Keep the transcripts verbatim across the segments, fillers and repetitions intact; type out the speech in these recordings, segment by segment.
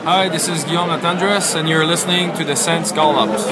Hi, this is Guillaume Latendresse, and you're listening to the Sens Call-Ups.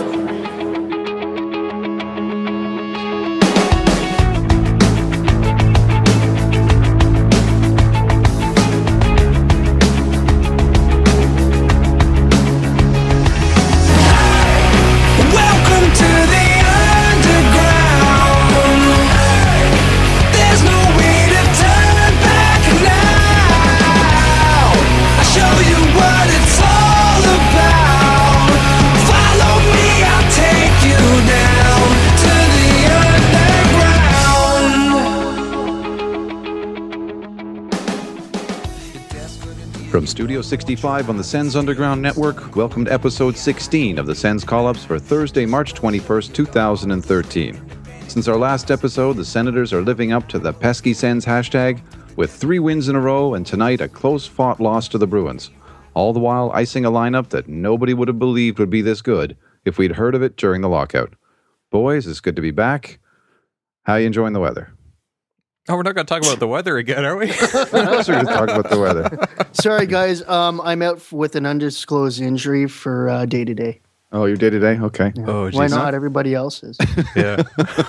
From Studio sixty-five on the Sens Underground Network, welcome to episode sixteen of the Sens Call-Ups for Thursday, March twenty-first, two thousand thirteen. Since our last episode, the Senators are living up to the pesky Sens hashtag with three wins in a row and tonight a close-fought loss to the Bruins. All the while icing a lineup that nobody would have believed would be this good if we'd heard of it during the lockout. Boys, it's good to be back. How are you enjoying the weather? Oh, we're not going to talk about the weather again, are we? We're going to talk about the weather. Sorry, guys. Um, I'm out f- with an undisclosed injury for uh, day-to-day. Oh, you're day-to-day? Okay. Yeah. Oh, Why geez. not? Everybody else is. Yeah.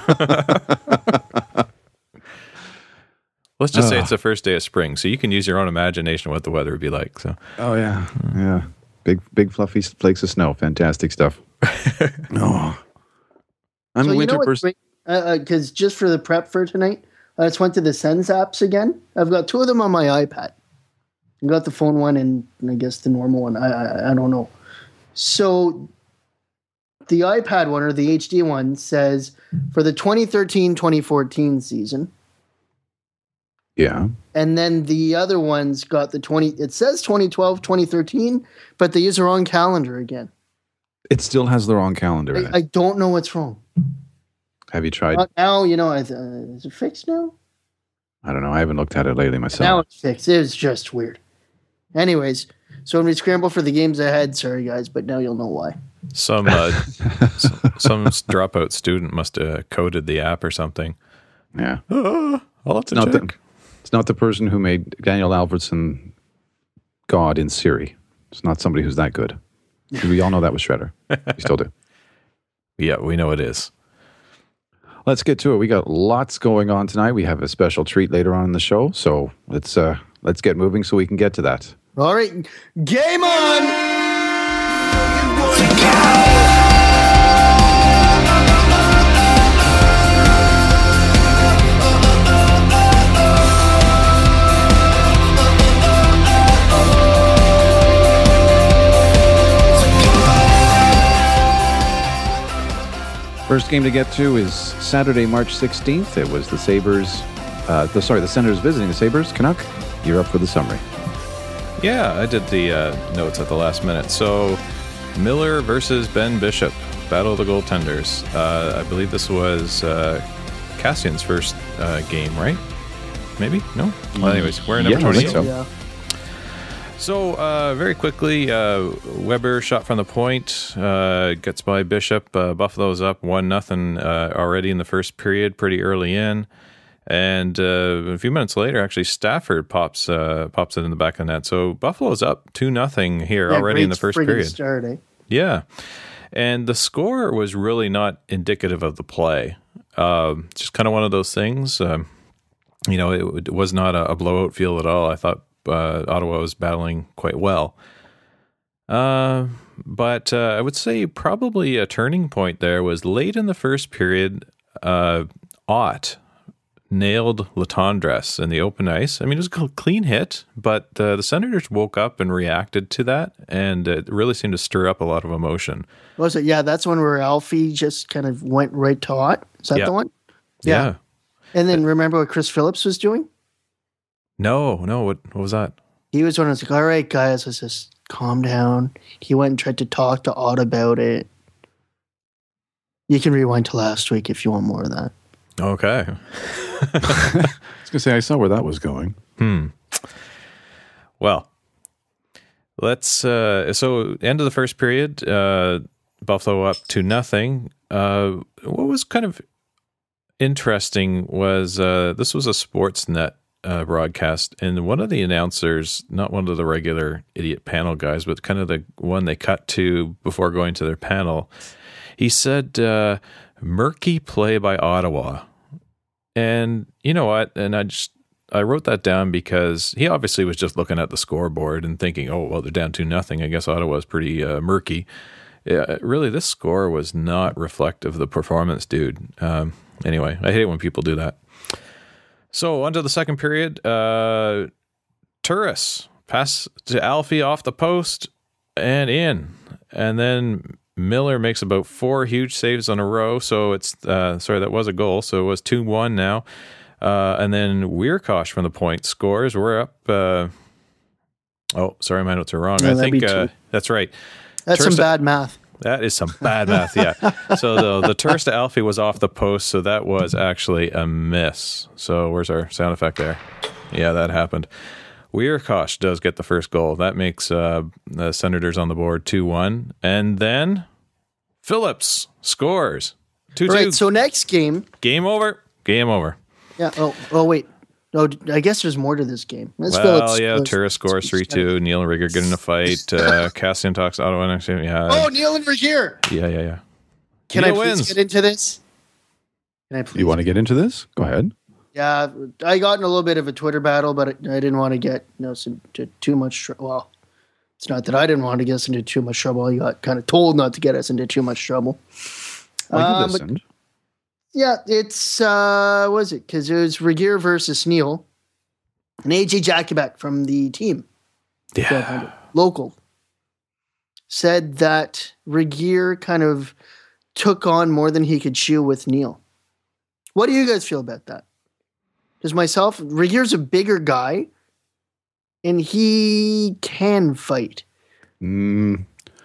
Let's just say Oh. it's the first day of spring, so you can use your own imagination what the weather would be like. So, Oh, yeah. Yeah. Big, big fluffy flakes of snow. Fantastic stuff. Oh. I'm so a you winter know what's person. great? Because just for the prep for tonight, I just went to the Sens apps again. I've got two of them on my iPad. I got the phone one and I guess the normal one. I, I I don't know. So the iPad one or the H D one says for the twenty thirteen twenty fourteen season. Yeah. And then the other one's got the twenty. It says twenty twelve twenty thirteen, but they use the wrong calendar again. It still has the wrong calendar in I, it. I don't know what's wrong. Have you tried? Uh, now, you know, I th- uh, is it fixed now? I don't know. I haven't looked at it lately myself. Now it's fixed. It was just weird. Anyways, so when we scramble for the games ahead, sorry guys, but now you'll know why. some uh, s- some dropout student must have coded the app or something. Yeah. Oh, I'll have to Not check. the, it's not the person who made Daniel Alfredson God in Siri. It's not somebody who's that good. We all know that was Shredder. We still do. Yeah, we know it is. Let's get to it. We got lots going on tonight. We have a special treat later on in the show, so let's uh, let's get moving so we can get to that. All right, game on! First game to get to is Saturday, March sixteenth. It was the Sabres, uh, the, sorry, the Senators visiting the Sabres. Canuck, you're up for the summary. Yeah, I did the uh, notes at the last minute. So, Miller versus Ben Bishop, Battle of the Goaltenders. Uh, I believe this was uh, Cassian's first uh, game, right? Maybe? No? Well, anyways, we're in number Yeah, I think twenty-eight. so. Yeah. So, uh, very quickly, uh, Weber shot from the point, uh, gets by Bishop. Uh, Buffalo's up one nothing uh, already in the first period, pretty early in. And uh, a few minutes later, actually, Stafford pops uh, pops it in the back of the net. So, Buffalo's up two nothing here Yeah, already in the great first friggin' period. Start, eh? Yeah. And the score was really not indicative of the play. Um, just kind of one of those things. Um, you know, it, it was not a, a blowout feel at all. I thought uh, Ottawa was battling quite well. Uh, but uh, I would say probably a turning point there was late in the first period. Uh, Ott nailed Latendresse in the open ice. I mean, it was a clean hit, but uh, the Senators woke up and reacted to that, and it really seemed to stir up a lot of emotion. Was it? Yeah, that's one where Alfie just kind of went right to Ott. Is that Yeah. the one? Yeah. And then remember what Chris Phillips was doing? No, no. What, what was that? He was one who was like, all right, guys, let's just calm down. He went and tried to talk to Ott about it. You can rewind to last week if you want more of that. Okay. I was going to say, I saw where that was going. Hmm. Well, let's. Uh, so, end of the first period, uh, Buffalo up to nothing. Uh, what was kind of interesting was uh, this was a Sportsnet uh, broadcast, and one of the announcers, not one of the regular idiot panel guys, but kind of the one they cut to before going to their panel, he said, uh, murky play by Ottawa. And you know what? And I just, I wrote that down because he obviously was just looking at the scoreboard and thinking, oh, well, they're down two nothing. I guess Ottawa's pretty uh, murky. Yeah, really, this score was not reflective of the performance, dude. Um, anyway, I hate it when people do that. So, on to the second period. Uh, Turris pass to Alfie off the post and in. And then Miller makes about four huge saves on a row. So, it's, uh, sorry, that was a goal. So, it was two one now. Uh, and then Wierkosh from the point scores. We're up. Uh, oh, sorry, my notes are wrong. No, I think uh, that's right. That's Turris some bad math. That is some bad math, yeah. So the the Turris to Alfie was off the post, so that was actually a miss. So where's our sound effect there? Yeah, that happened. Wierkosh does get the first goal. That makes uh, the Senators on the board two one. And then Phillips scores two two. Right, so next game. Game over. Game over. Yeah, oh, oh wait. Oh, I guess there's more to this game. Let's well, Phillips, yeah, Phillips, Turris scores three two. Neil and Rigger get in a fight. Uh, Cassian talks Ottawa next game. Yeah. Oh, Neil and Rigger. Yeah, yeah, yeah. Can Neil I please wins. get into this? Can I please? You want to get into this? Go ahead. Yeah, I got in a little bit of a Twitter battle, but I didn't want to get you know into too much trouble. Well, it's not that I didn't want to get us into too much trouble. I got kind of told not to get us into too much trouble. Well, you Um, but- listened. Yeah, it's uh, what was it? Because it was Regier versus Neil, and A J Jakubek from the team, Yeah. local, said that Regier kind of took on more than he could chew with Neil. What do you guys feel about that? Because myself, Regier's a bigger guy, and he can fight. Mm,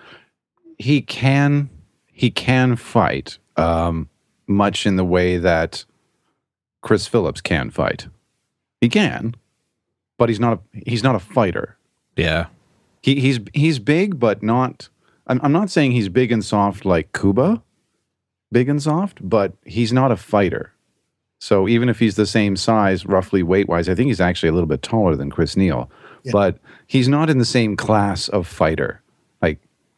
he can he can fight, um, much in the way that Chris Phillips can fight. He can, but he's not a he's not a fighter. Yeah. He he's he's big, but not. I'm I'm not saying he's big and soft like Kuba, big and soft, but he's not a fighter. So even if he's the same size, roughly weight wise, I think he's actually a little bit taller than Chris Neil. Yeah. But he's not in the same class of fighter. Like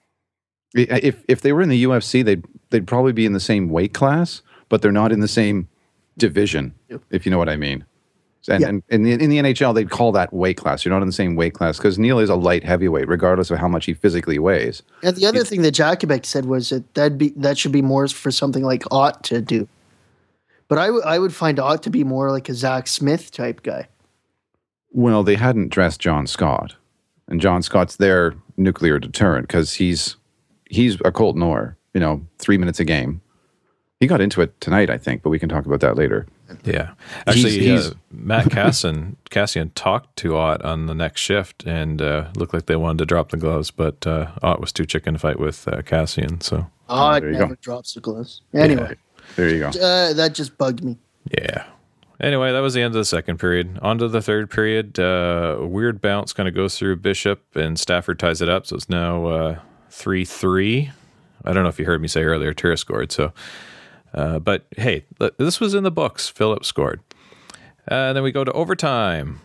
i- if if they were in the U F C, they'd they'd probably be in the same weight class, but they're not in the same division. Yep. If you know what I mean. And, Yeah. and in the, in the N H L, they'd call that weight class. You're not in the same weight class because Neil is a light heavyweight, regardless of how much he physically weighs. And the other thing that Jakubek said was that that'd be that should be more for something like Ott to do. But I, w- I would find Ott to be more like a Zach Smith type guy. Well, they hadn't dressed John Scott, and John Scott's their nuclear deterrent because he's he's a Colt Noir. You know, three minutes a game. He got into it tonight, I think, but we can talk about that later. Yeah. Actually, He's- he's- uh, Matt Cassian, Cassian talked to Ott on the next shift and uh, looked like they wanted to drop the gloves, but uh, Ott was too chicken to fight with uh, Cassian. So, Ott there you never go. drops the gloves. Anyway, There you go. uh, that just bugged me. yeah. Anyway, that was the end of the second period. On to the third period. Uh, a weird bounce kind of goes through Bishop, and Stafford ties it up. So it's now uh, three three. I don't know if you heard me say earlier, Turris scored. So, uh, but hey, this was in the books. Phillips scored. Uh, then we go to overtime.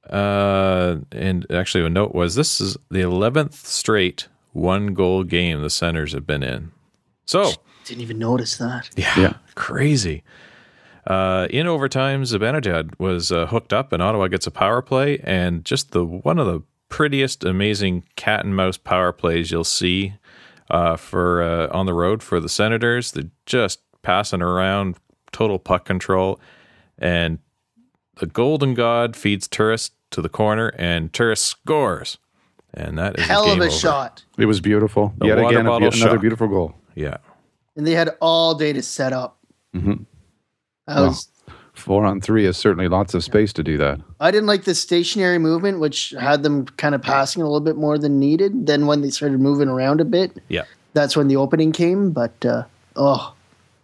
Uh, and actually, a note was this is the eleventh straight one goal game the Senators have been in. So, Didn't even notice that. yeah, Yeah. crazy. Uh, in overtime, Zibanejad was uh, hooked up, and Ottawa gets a power play, and just the one of the prettiest, amazing cat and mouse power plays you'll see uh, for uh, on the road for the Senators. They're just passing around, total puck control, and the Golden God feeds Turris to the corner, and Turris scores, and that is Hell game of a over. shot. It was beautiful. The Yet water again, a bottle be- another shot. beautiful goal. Yeah, And they had all day to set up. Mhm. I was Four on three is certainly lots of space to do that. I didn't like the stationary movement, which had them kind of passing a little bit more than needed. Then when they started moving around a bit, yeah. that's when the opening came. But uh, oh,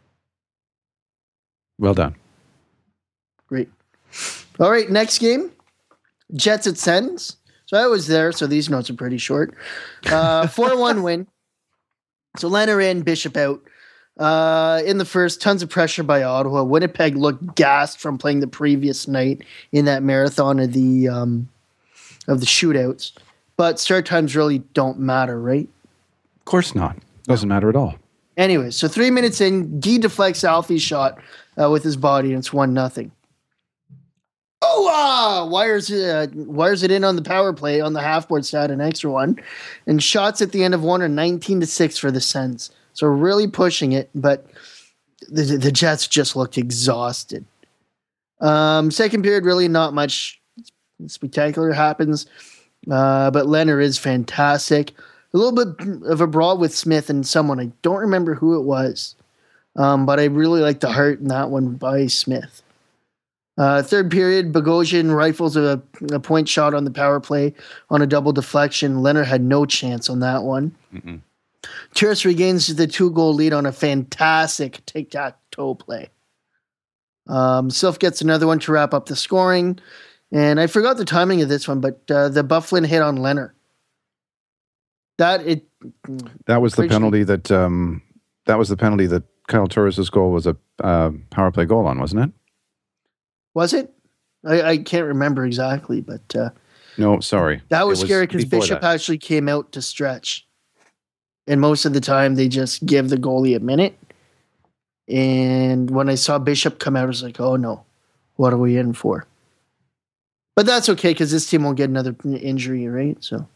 Well done. great. All right, next game, Jets at Sens. So I was there, so these notes are pretty short. Uh, four one win. So Leonard in, Bishop out. Uh, in the first, tons of pressure by Ottawa. Winnipeg looked gassed from playing the previous night in that marathon of the um, of the shootouts. But start times really don't matter, right? Of course not. Doesn't matter at all. Anyway, so three minutes in, Guy deflects Alfie's shot uh, with his body, and it's one nothing. Oh, ah! Wires, uh, wires it in on the power play on the half-board side, an extra one. And shots at the end of one are nineteen to six for the Sens. So really pushing it, but the, the Jets just looked exhausted. Um, second period, really not much spectacular happens, uh, but Leonard is fantastic. A little bit of a brawl with Smith and someone. I don't remember who it was, um, but I really like the heart in that one by Smith. Uh, third period, Bogosian rifles a, a point shot on the power play on a double deflection. Leonard had no chance on that one. Mm-mm. Turris regains the two-goal lead on a fantastic tic-tac-toe play. Um, Sylph gets another one to wrap up the scoring. And I forgot the timing of this one, but uh, the Bufflin hit on Leonard. That it. That was the penalty that um, that was the penalty that Kyle Turris' goal was a uh, power play goal on, wasn't it? Was it? I, I can't remember exactly, but uh, no, sorry. That was, was scary because Bishop that. actually came out to stretch. And most of the time, they just give the goalie a minute. And when I saw Bishop come out, I was like, oh, no. What are we in for? But that's okay because this team won't get another injury, right? So,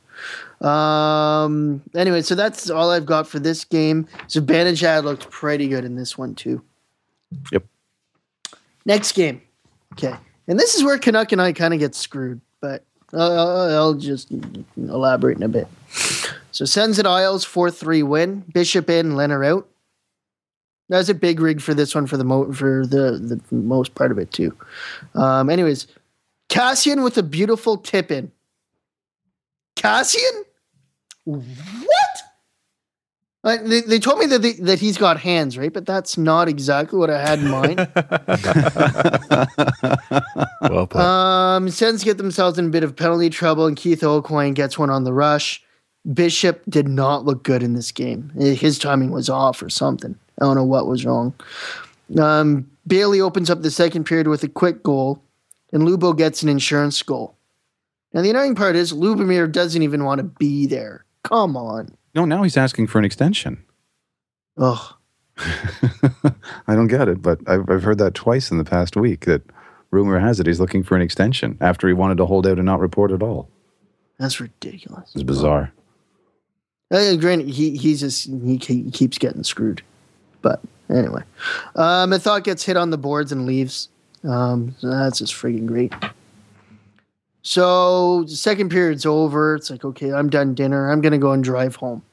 um, anyway, so that's all I've got for this game. Zibanejad looked pretty good in this one, too. Yep. Next game. Okay. And this is where Canuck and I kind of get screwed, but uh, I'll just elaborate in a bit. So Sens at Isles, four three win. Bishop in, Leonard out. That was a big rig for this one for the mo- for the, the most part of it too. Um, anyways, Cassian with a beautiful tip in. Cassian? What? Uh, they, they told me that they, that he's got hands, right? But that's not exactly what I had in mind. Well put. Um, Sens get themselves in a bit of penalty trouble, and Keith O'Coin gets one on the rush. Bishop did not look good in this game. His timing was off or something. I don't know what was wrong. Um, Bailey opens up the second period with a quick goal, and Lubo gets an insurance goal. Now, the annoying part is Lubomir doesn't even want to be there. Come on. No, now he's asking for an extension. Ugh. I don't get it, but I've, I've heard that twice in the past week, that rumor has it he's looking for an extension after he wanted to hold out and not report at all. That's ridiculous. It's bizarre. Uh, granted, he he's just he, he keeps getting screwed, but anyway, um, Mathot gets hit on the boards and leaves. Um, so that's just freaking great. So the second period's over. It's like, okay, I'm done dinner. I'm gonna go and drive home.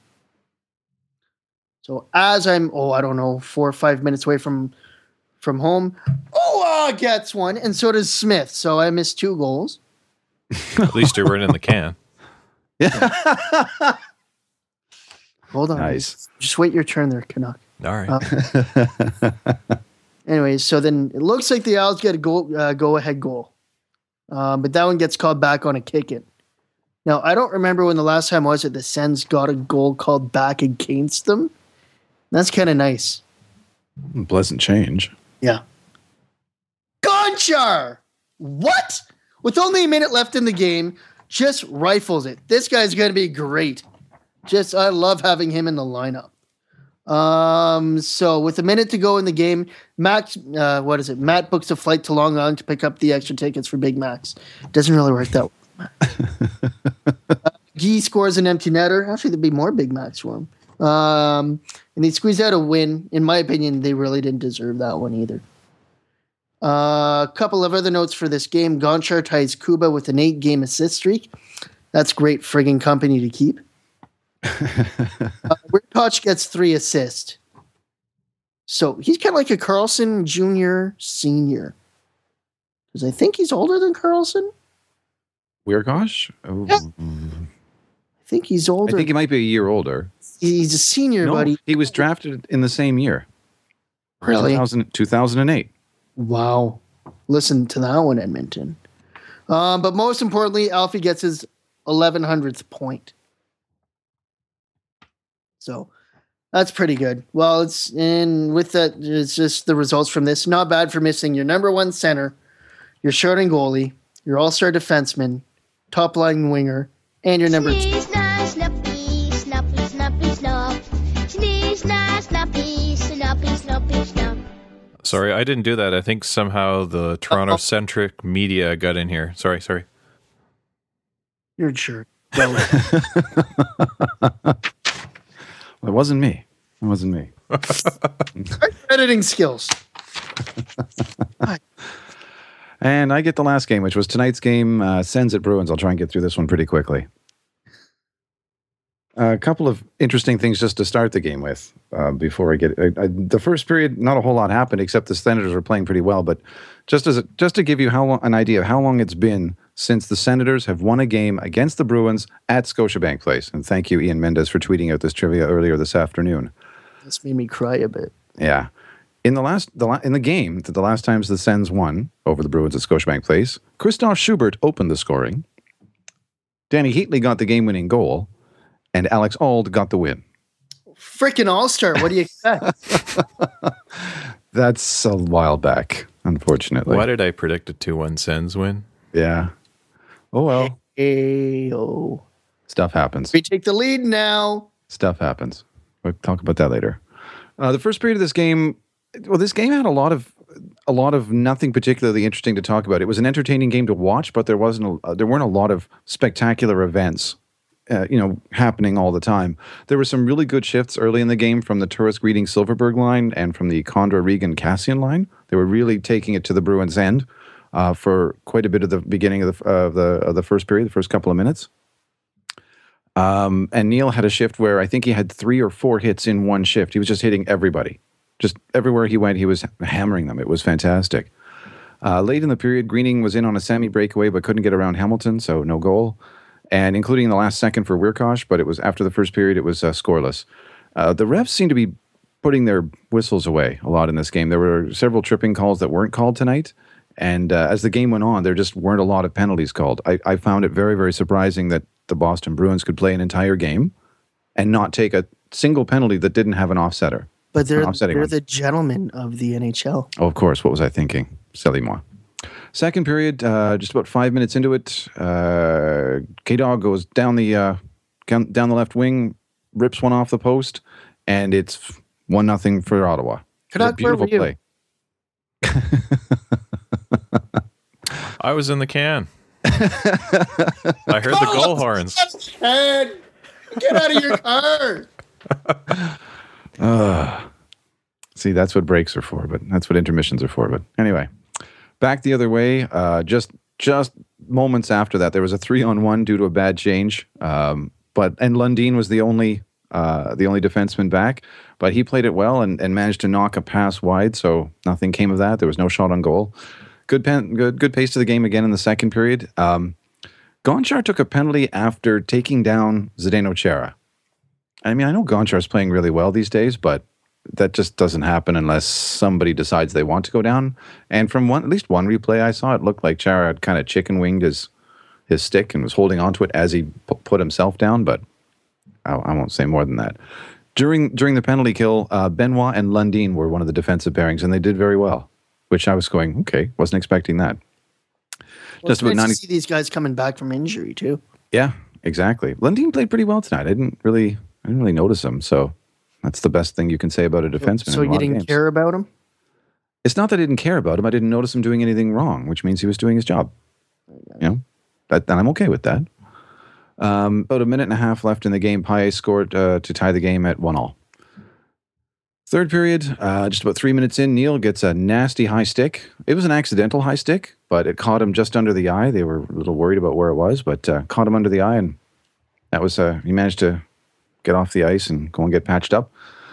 So as I'm, oh, I don't know, four or five minutes away from from home, oh, uh, gets one, and so does Smith. So I missed two goals. At least you weren't in the can. Yeah. Hold on. Nice. Just wait your turn there, Canuck. All right. Uh, anyways, so then it looks like the Owls get a goal, uh, go-ahead goal. Uh, but that one gets called back on a kick-in. Now, I don't remember when the last time was it the Sens got a goal called back against them. That's kind of nice. Pleasant change. Yeah. Gonchar! What? With only a minute left in the game, just rifles it. This guy's going to be great. Just, I love having him in the lineup. Um, so with a minute to go in the game, Max, uh, what is it? Matt books a flight to Long Island to pick up the extra tickets for Big Macs. Doesn't really work that way. uh, Guy scores an empty netter. Actually, there'd be more Big Macs for him. Um, and they squeeze out a win. In my opinion, they really didn't deserve that one either. Uh, a couple of other notes for this game. Gonchar ties Kuba with an eight-game assist streak. That's great friggin' company to keep. uh, Koch gets three assists. So he's kind of like a Carlson Junior Senior. Because I think he's older than Carlson. Weirgosh? Oh. Yeah. I think he's older. I think he might be a year older. He's a senior, no, buddy. He was drafted in the same year. Really? two thousand, two thousand eight. Wow. Listen to that one, Edmonton. Um, but most importantly, Alfie gets his eleven hundredth point. So That's pretty good. Well, it's in with that. It's just the results from this. Not bad for missing your number one center, your starting goalie, your all-star defenseman, top-line winger, and your number two. Sneeze, na, snuffy, snuffy, snuffy, snuff. Sneeze, na, snuffy, snuffy, snuffy, snuff. Sorry, I didn't do that. I think somehow the Toronto-centric media got in here. Sorry, sorry. You're a jerk. Well, Well, it wasn't me. It wasn't me. editing skills. And I get the last game, which was tonight's game, uh, Sens at Bruins. I'll try and get through this one pretty quickly. A couple of interesting things just to start the game with uh, before I get uh, I, the first period. Not a whole lot happened except the Senators were playing pretty well. But just as a, just to give you how long, an idea of how long it's been since the Senators have won a game against the Bruins at Scotiabank Place. And thank you, Ian Mendez, for tweeting out this trivia earlier this afternoon. This made me cry a bit. Yeah, in the last the la- in the game that the last times the Sens won over the Bruins at Scotiabank Place, Christoph Schubert opened the scoring. Danny Heatley got the game-winning goal. And Alex Auld got the win. Freaking all-star. What do you expect? That's a while back, unfortunately. Why did I predict a two one Sens win? Yeah. Oh, well. Hey, oh. Stuff happens. We take the lead now. Stuff happens. We'll talk about that later. Uh, the first period of this game, well, this game had a lot of a lot of nothing particularly interesting to talk about. It was an entertaining game to watch, but there wasn't a, there weren't a lot of spectacular events. Uh, you know, happening all the time. There were some really good shifts early in the game from the Tourist Greeting Silverberg line and from the Condra Regan Cassian line. They were really taking it to the Bruins' end uh, for quite a bit of the beginning of the of the of the first period, the first couple of minutes. Um, and Neil had a shift where I think he had three or four hits in one shift. He was just hitting everybody, just everywhere he went. He was hammering them. It was fantastic. Uh, late in the period, Greening was in on a semi breakaway but couldn't get around Hamilton, so no goal. And including the last second for Wirkosh, but it was after the first period, it was uh, scoreless. Uh, the refs seem to be putting their whistles away a lot in this game. There were several tripping calls that weren't called tonight. And uh, as the game went on, there just weren't a lot of penalties called. I, I found it very, very surprising that the Boston Bruins could play an entire game and not take a single penalty that didn't have an offsetter. But they're, offsetting they're one. the gentlemen of the N H L. Oh, of course. What was I thinking? Silly moi. Second period, uh, just about five minutes into it, uh, K-Dog goes down the uh, down the left wing, rips one off the post, and it's one nothing for Ottawa. It was a beautiful play. I was in the can. I heard the goal horns. Ed, get out of your car. uh, see, that's what breaks are for, but that's what intermissions are for. But anyway. Back the other way, uh, just just moments after that, there was a three-on-one due to a bad change. Um, but and Lundin was the only uh, the only defenseman back, but he played it well and, and managed to knock a pass wide. So nothing came of that. There was no shot on goal. Good pen, good good pace to the game again in the second period. Um, Gonchar took a penalty after taking down Zdeno Chara. I mean, I know Gonchar's playing really well these days, but that just doesn't happen unless somebody decides they want to go down. And from one, at least one replay I saw, it looked like Chara had kind of chicken winged his his stick and was holding onto it as he p- put himself down. But I, I won't say more than that. During during the penalty kill, uh, Benoit and Lundin were one of the defensive pairings, and they did very well. Which I was going, okay, wasn't expecting that. Well, just about ninety. See these guys coming back from injury too. Yeah, exactly. Lundin played pretty well tonight. I didn't really, I didn't really notice him. So. That's the best thing you can say about a defenseman. So in a you didn't care about him? It's not that I didn't care about him. I didn't notice him doing anything wrong, which means he was doing his job. You know, that, and I'm okay with that. Um, about a minute and a half left in the game. Paille scored uh, to tie the game at one all. Third period, uh, just about three minutes in, Neil gets a nasty high stick. It was an accidental high stick, but it caught him just under the eye. They were a little worried about where it was, but uh, caught him under the eye, and that was uh, he managed to get off the ice and go and get patched up.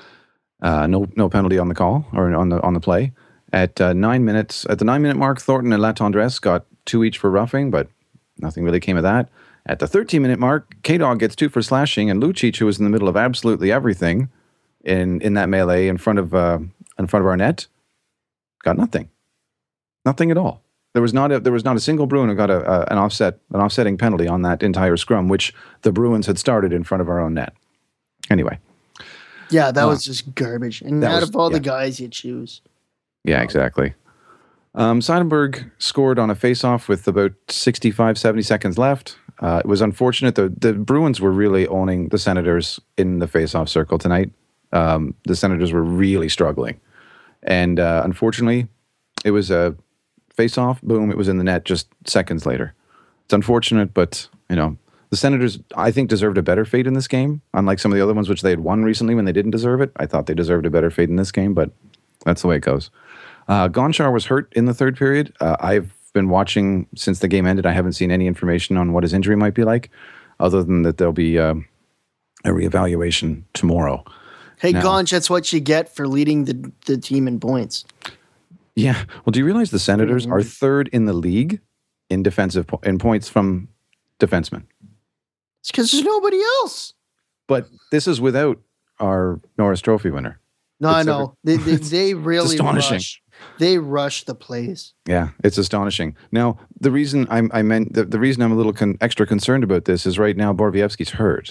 Uh, no, no penalty on the call or on the on the play. At uh, nine minutes, at the nine minute mark, Thornton and Latendresse got two each for roughing, but nothing really came of that. At the thirteen minute mark, K-Dog gets two for slashing, and Lucic, who was in the middle of absolutely everything in in that melee in front of uh, in front of our net, got nothing, nothing at all. There was not a there was not a single Bruin who got a, a an offset an offsetting penalty on that entire scrum, which the Bruins had started in front of our own net. Anyway, Yeah, that Uh, was just garbage. And that out was- of all yeah. the guys you choose. Yeah, exactly. Um, Seidenberg scored on a face-off with about sixty-five, seventy seconds left. Uh, it was unfortunate. The, the Bruins were really owning the Senators in the face-off circle tonight. Um, the Senators were really struggling. And uh, unfortunately, it was a face-off. Boom, it was in the net just seconds later. It's unfortunate, but, you know, the Senators, I think, deserved a better fate in this game. Unlike some of the other ones, which they had won recently when they didn't deserve it. I thought they deserved a better fate in this game, but that's the way it goes. Uh, Gonchar was hurt in the third period. Uh, I've been watching since the game ended. I haven't seen any information on what his injury might be like, other than that there'll be uh, a reevaluation tomorrow. Hey, Now- Gonch, that's what you get for leading the, the team in points. Yeah. Well, do you realize the Senators are third in the league in defensive po- in points from defensemen? It's because there's nobody else. But this is without our Norris Trophy winner. No, I It's know. They, they, they really astonishing. rush. They rush the plays. Yeah, it's astonishing. Now, the reason I'm, I meant the, the reason I'm a little con- extra concerned about this is right now Borowiecki's hurt.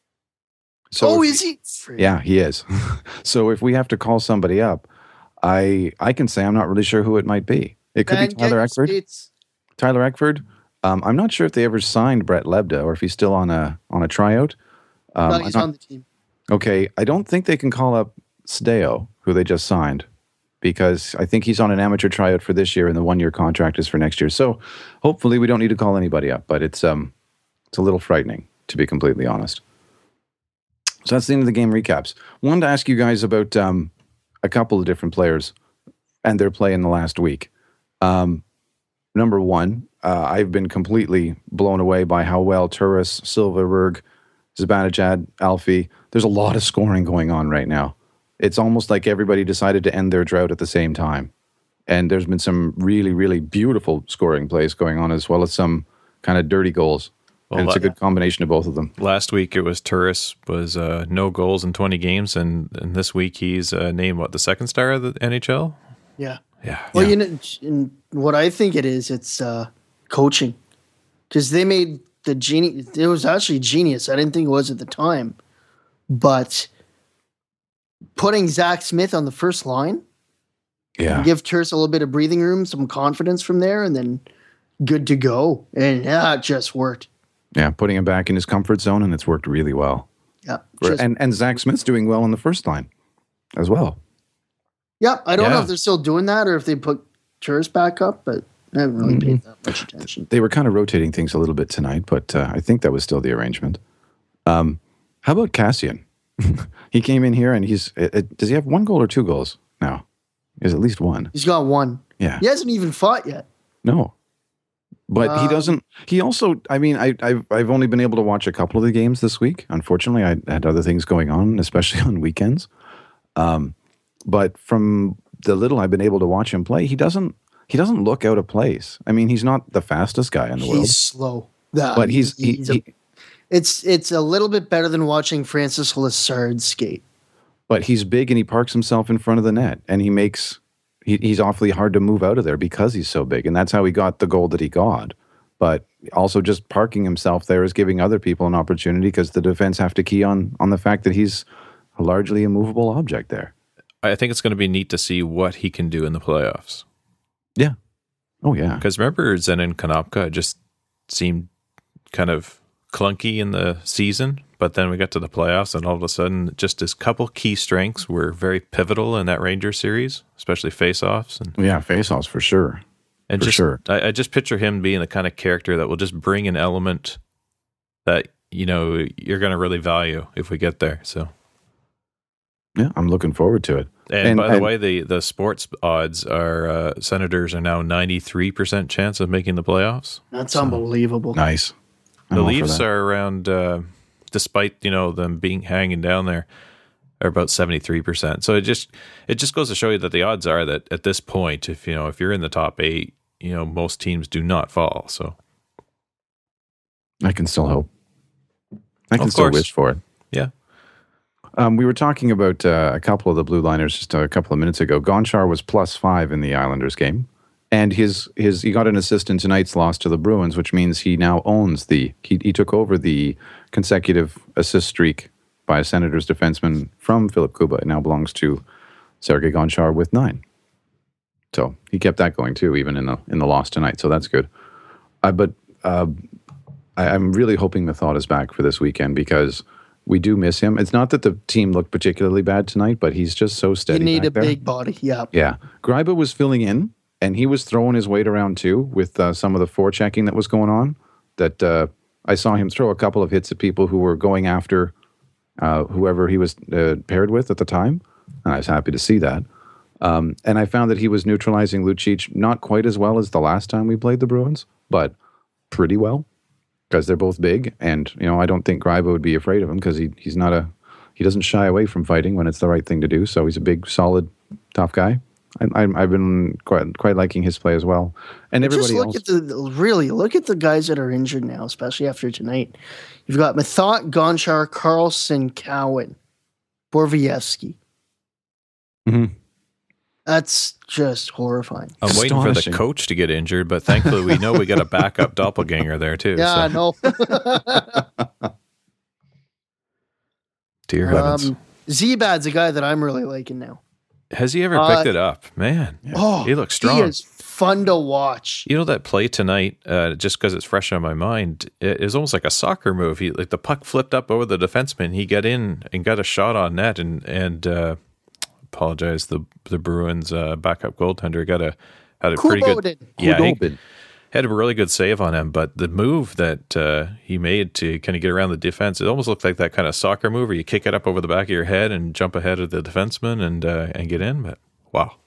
So oh, if- is he? Yeah, he is. So if we have to call somebody up, I I can say I'm not really sure who it might be. It could Man, be get Tyler your Eckford. skates. Tyler Eckford. Um, I'm not sure if they ever signed Brett Lebda or if he's still on a on a tryout. Um, No, I'm he's not- on the team. Okay, I don't think they can call up Steo, who they just signed, because I think he's on an amateur tryout for this year, and the one-year contract is for next year. So hopefully we don't need to call anybody up, but it's um it's a little frightening, to be completely honest. So that's the end of the game recaps. Wanted to ask you guys about um, a couple of different players and their play in the last week. Um, number one, uh, I've been completely blown away by how well Turris, Silverberg, Zibanejad, Alfie, there's a lot of scoring going on right now. It's almost like everybody decided to end their drought at the same time. And there's been some really, really beautiful scoring plays going on, as well as some kind of dirty goals. Well, and it's a la- good combination of both of them. Last week it was Turris was uh, no goals in twenty games, and, and this week he's uh, named what the second star of the N H L. Yeah. Yeah, Well, Yeah. you know, and what I think it is, it's uh, coaching, because they made the genius. It was actually genius. I didn't think it was at the time, but putting Zach Smith on the first line, Yeah. give Turris a little bit of breathing room, some confidence from there, and then good to go. And yeah, it just worked. Yeah. Putting him back in his comfort zone, and it's worked really well. Yeah, just, And, and Zach Smith's doing well on the first line as well. yeah. I don't know Yeah. if they're still doing that or if they put Turris back up, but I haven't really paid that much attention. They were kind of rotating things a little bit tonight, but uh, I think that was still the arrangement. Um, how about Cassian? He came in here and he's, it, it- does he have one goal or two goals now? He has at least one. He's got one. Yeah. He hasn't even fought yet. No. But he Um, doesn't, he also, I mean, I, I've, I've only been able to watch a couple of the games this week. Unfortunately, I had other things going on, especially on weekends. Um, but from the little I've been able to watch him play, he doesn't, he doesn't look out of place. I mean, he's not the fastest guy in the He's world, slow. That- but he's, he, he's a- he, it's it's a little bit better than watching Francis Lassard skate. but he's big and he parks himself in front of the net and he makes, he, he's awfully hard to move out of there because he's so big. And that's how he got the goal that he got. But also just parking himself there is giving other people an opportunity because the defense have to key on, on the fact that he's a largely immovable object there. I think it's going to be neat to see what he can do in the playoffs. Yeah. Oh, yeah. Because remember, Zenon Konopka just seemed kind of clunky in the season, but then we got to the playoffs, and all of a sudden, just his couple key strengths were very pivotal in that Rangers series, especially face-offs. And, Yeah, face-offs for sure. and For just, sure. I, I just picture him being the kind of character that will just bring an element that, you know, you're going to really value if we get there. So, Yeah, I'm looking forward to it. and, And- by the and- way, the the sports odds are uh, Senators are now ninety-three percent chance of making the playoffs. That's unbelievable. Nice. I'm The all for Leafs that. are around, uh, despite you know them being hanging down there, are about seventy three percent. So it just it just goes to show you that the odds are that at this point, if you know if you're in the top eight, you know most teams do not fall. So I can still hope. I can Of still course. wish for it. yeah, Um, we were talking about uh, a couple of the blue liners just a couple of minutes ago. Gonchar was plus five in the Islanders game, and his his he got an assist in tonight's loss to the Bruins, which means he now owns the he he took over the consecutive assist streak by a Senators defenseman from Philip Kuba. It now belongs to Sergei Gonchar with nine. So he kept that going too, even in the in the loss tonight. So that's good. Uh, but uh, I, I'm really hoping Method is back for this weekend because we do miss him. It's not that the team looked particularly bad tonight, but he's just so steady. You need back a there. big body. Yeah. Yeah. Greiba was filling in, and he was throwing his weight around too with uh, some of the forechecking that was going on. That uh, I saw him throw a couple of hits at people who were going after uh, whoever he was uh, paired with at the time, and I was happy to see that. Um, and I found that he was neutralizing Lucic not quite as well as the last time we played the Bruins, but pretty well because they're both big. And, you know, I don't think Greiba would be afraid of him because he, he's not a, he doesn't shy away from fighting when it's the right thing to do. So he's a big, solid, tough guy. I, I, I've been quite, quite liking his play as well. And everybody Just look else. at the, really, look at the guys that are injured now, especially after tonight. You've got Method, Gonchar, Carlson, Cowan, Borvievsky. Mm-hmm. That's just horrifying. I'm waiting for the Astonishing. coach to get injured, but thankfully we know we got a backup doppelganger there too. Yeah, so. no. Dear heavens. um, Z-Bad's a guy that I'm really liking now. Has he ever uh, picked it up? Man, Oh, he looks strong. He is fun to watch. You know that play tonight, uh, just because it's fresh on my mind, it is almost like a soccer move. He like the puck flipped up over the defenseman. He got in and got a shot on net, and and uh, apologize the the Bruins uh, backup goaltender got a had a pretty good Kubodin. yeah he Khudobin. had a really good save on him. But the move that uh, he made to kind of get around the defense, it almost looked like that kind of soccer move where you kick it up over the back of your head and jump ahead of the defenseman and uh, and get in. But wow.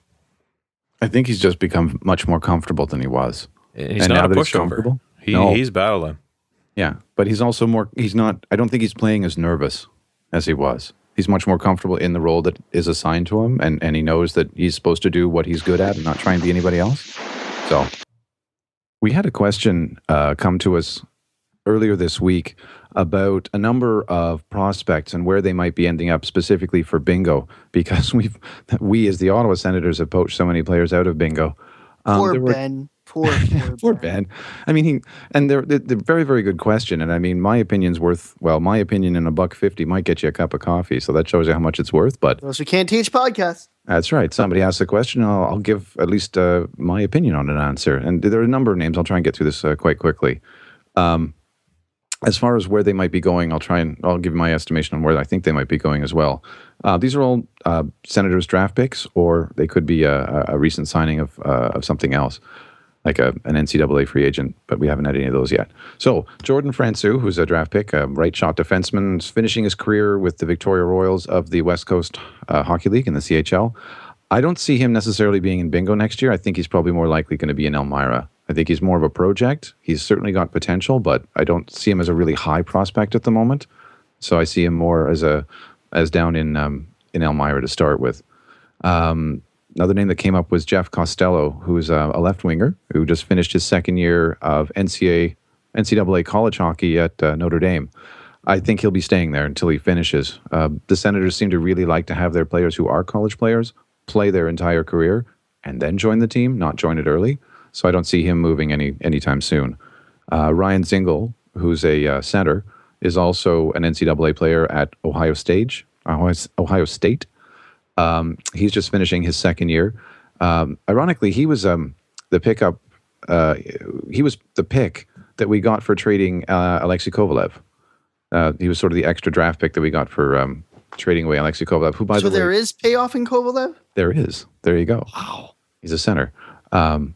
I think he's just become much more comfortable than he was. And he's And not now a that he's pushover. comfortable? He, No. He's battling. Yeah, but he's also more, he's not, I don't think he's playing as nervous as he was. He's much more comfortable in the role that is assigned to him, and, and he knows that he's supposed to do what he's good at and not try and be anybody else. So we had a question uh, come to us earlier this week about a number of prospects and where they might be ending up specifically for bingo, because we've we as the Ottawa Senators have poached so many players out of bingo. Um, Poor there were- Ben. Poor, poor, Poor Ben. I mean, he and they're, they're, they're very, very good question. And I mean, my opinion's worth, well, my opinion in a buck fifty might get you a cup of coffee. So that shows you how much it's worth. But Those who can't teach podcasts. that's right. Somebody asks a question, I'll, I'll give at least uh, my opinion on an answer. And there are a number of names. I'll try and get through this uh, quite quickly. Um, as far as where they might be going, I'll try and I'll give my estimation on where I think they might be going as well. Uh, these are all uh, Senators draft picks, or they could be a, a recent signing of uh, of something else, like a, an N C double A free agent, but we haven't had any of those yet. So Jordan Francouz, who's a draft pick, a right shot defenseman, is finishing his career with the Victoria Royals of the West Coast uh, Hockey League in the C H L. I don't see him necessarily being in bingo next year. I think he's probably more likely going to be in Elmira. I think he's more of a project. He's certainly got potential, but I don't see him as a really high prospect at the moment. So I see him more as a as down in um, in Elmira to start with. Um, another name that came up was Jeff Costello, who's a, a left winger who just finished his second year of N C A A, N C double A college hockey at uh, Notre Dame. I think he'll be staying there until he finishes. Uh, the Senators seem to really like to have their players who are college players play their entire career and then join the team, not join it early. So I don't see him moving any anytime soon. Uh, Ryan Zingle, who's a uh, center, is also an N C double A player at Ohio State. Ohio, Ohio State. Um, he's just finishing his second year. Um, ironically, he was um, the pickup. Uh, he was the pick that we got for trading uh, Alexei Kovalev. Uh, he was sort of the extra draft pick that we got for um, trading away Alexei Kovalev. Who, by So the way, there is payoff in Kovalev? there is. There you go. Wow. He's a center. Um,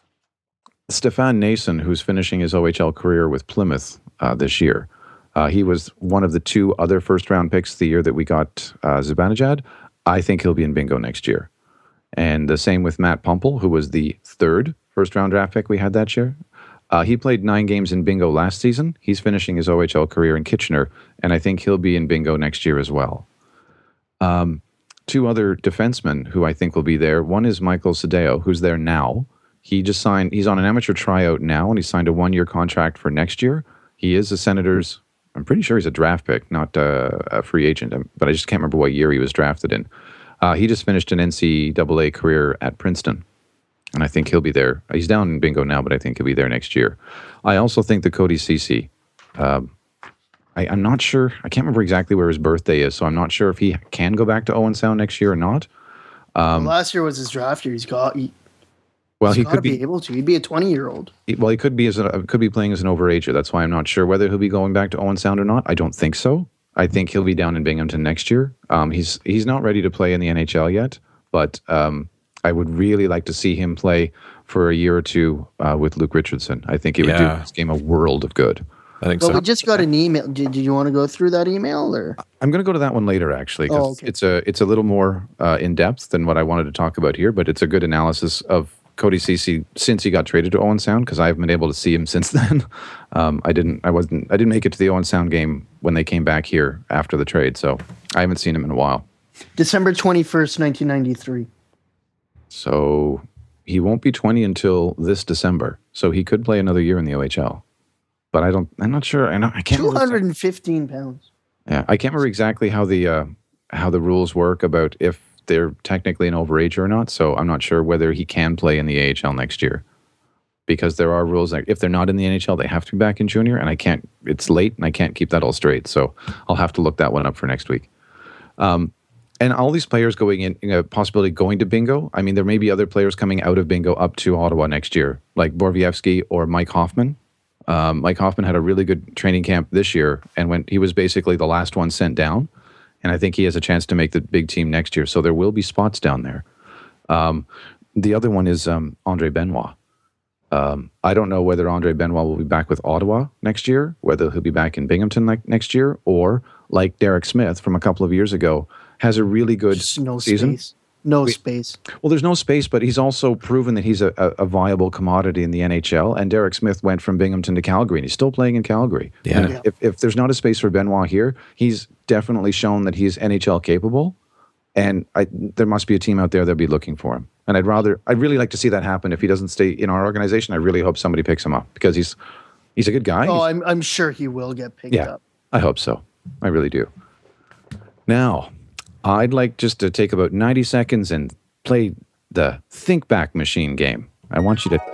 Stefan Nason, who's finishing his O H L career with Plymouth uh, this year. Uh, he was one of the two other first-round picks the year that we got uh, Zibanejad. I think he'll be in bingo next year. And the same with Matt Pumple, who was the third first-round draft pick we had that year. Uh, he played nine games in bingo last season. He's finishing his O H L career in Kitchener, and I think he'll be in bingo next year as well. Um, two other defensemen who I think will be there. One is Michael Sadeo, who's there now. He just signed, he's on an amateur tryout now, and he signed a one-year contract for next year. He is a Senators, I'm pretty sure he's a draft pick, not uh, a free agent, but I just can't remember what year he was drafted in. Uh, he just finished an N C double A career at Princeton, and I think he'll be there. He's down in bingo now, but I think he'll be there next year. I also think that Cody Ceci, um, I, I'm not sure. I can't remember exactly where his birthday is, so I'm not sure if he can go back to Owen Sound next year or not. Um, well, last year was his draft year. He's got. He, well, he's he got could to be, be able to. He'd be a twenty-year-old. he- well, he could be as a, could be playing as an overager. That's why I'm not sure whether he'll be going back to Owen Sound or not. I don't think so. I think he'll be down in Binghamton next year. Um, he's he's not ready to play in the N H L yet, but um, I would really like to see him play for a year or two uh, with Luke Richardson. I think it would Yeah. do this game a world of good. I think But so. we just got an email. Did, did you want to go through that email or? I'm going to go to that one later, actually, because Oh, okay. it's a it's a little more uh, in depth than what I wanted to talk about here. But it's a good analysis of Cody Ceci since he got traded to Owen Sound, because I haven't been able to see him since then. um, I didn't I wasn't I didn't make it to the Owen Sound game when they came back here after the trade, so I haven't seen him in a while. December twenty-first, nineteen ninety-three. So he won't be twenty until this December. So he could play another year in the O H L. But I don't. I'm not sure. I, not, I can't. two remember exactly- hundred fifteen pounds. Yeah, I can't remember exactly how the uh, how the rules work about if they're technically an overager or not. So I'm not sure whether he can play in the A H L next year, because there are rules like if they're not in the N H L, they have to be back in junior, and I can't. It's late, and I can't keep that all straight. So I'll have to look that one up for next week. Um, and all these players going in, you know, possibility going to bingo. I mean, there may be other players coming out of bingo up to Ottawa next year, like Borvievsky or Mike Hoffman. Um, Mike Hoffman had a really good training camp this year, and when he was basically the last one sent down, and I think he has a chance to make the big team next year. So there will be spots down there. Um, the other one is um, Andre Benoit. Um, I don't know whether Andre Benoit will be back with Ottawa next year, whether he'll be back in Binghamton like next year, or like Derek Smith from a couple of years ago, has a really good Just no season. space. No space. Well, there's no space, but he's also proven that he's a, a, a viable commodity in the N H L. And Derek Smith went from Binghamton to Calgary, and he's still playing in Calgary. Yeah. And Yeah. if, if there's not a space for Benoit here, he's definitely shown that he's N H L capable. And I, there must be a team out there that'll be looking for him. And I'd rather, I'd really like to see that happen. If he doesn't stay in our organization, I really hope somebody picks him up, because he's he's a good guy. Oh, He's- I'm I'm sure he will get picked yeah, up. I hope so. I really do. Now, I'd like just to take about ninety seconds and play the Think Back Machine game. I want you to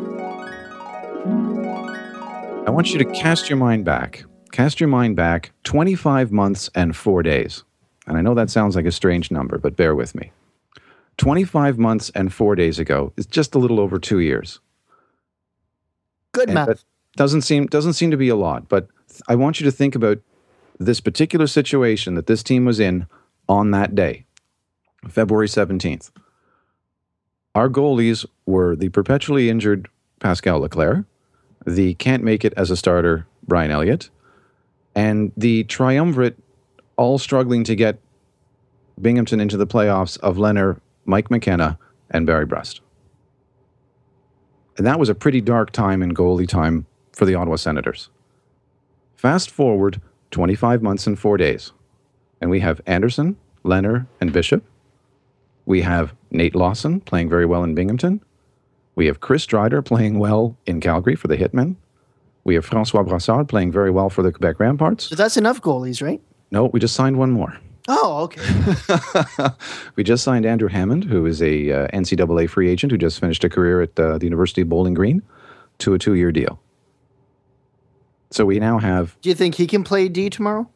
I want you to cast your mind back. Cast your mind back twenty-five months and four days. And I know that sounds like a strange number, but bear with me. twenty-five months and four days ago is just a little over two years. Good And math. that doesn't seem doesn't seem to be a lot, but I want you to think about this particular situation that this team was in on that day, February seventeenth. Our goalies were the perpetually injured Pascal Leclerc, the can't make it as a starter Brian Elliott, and the triumvirate all struggling to get Binghamton into the playoffs of Leonard, Mike McKenna, and Barry Brust. And that was a pretty dark time in goalie time for the Ottawa Senators. Fast forward twenty-five months and four days, and we have Anderson, Leonard, and Bishop. We have Nate Lawson playing very well in Binghamton. We have Chris Strider playing well in Calgary for the Hitmen. We have François Brassard playing very well for the Quebec Ramparts. So that's enough goalies, right? No, we just signed one more. Oh, okay. We just signed Andrew Hammond, who is a uh, N C double A free agent who just finished a career at uh, the University of Bowling Green, to a two-year deal. So we now have... Do you think he can play D tomorrow?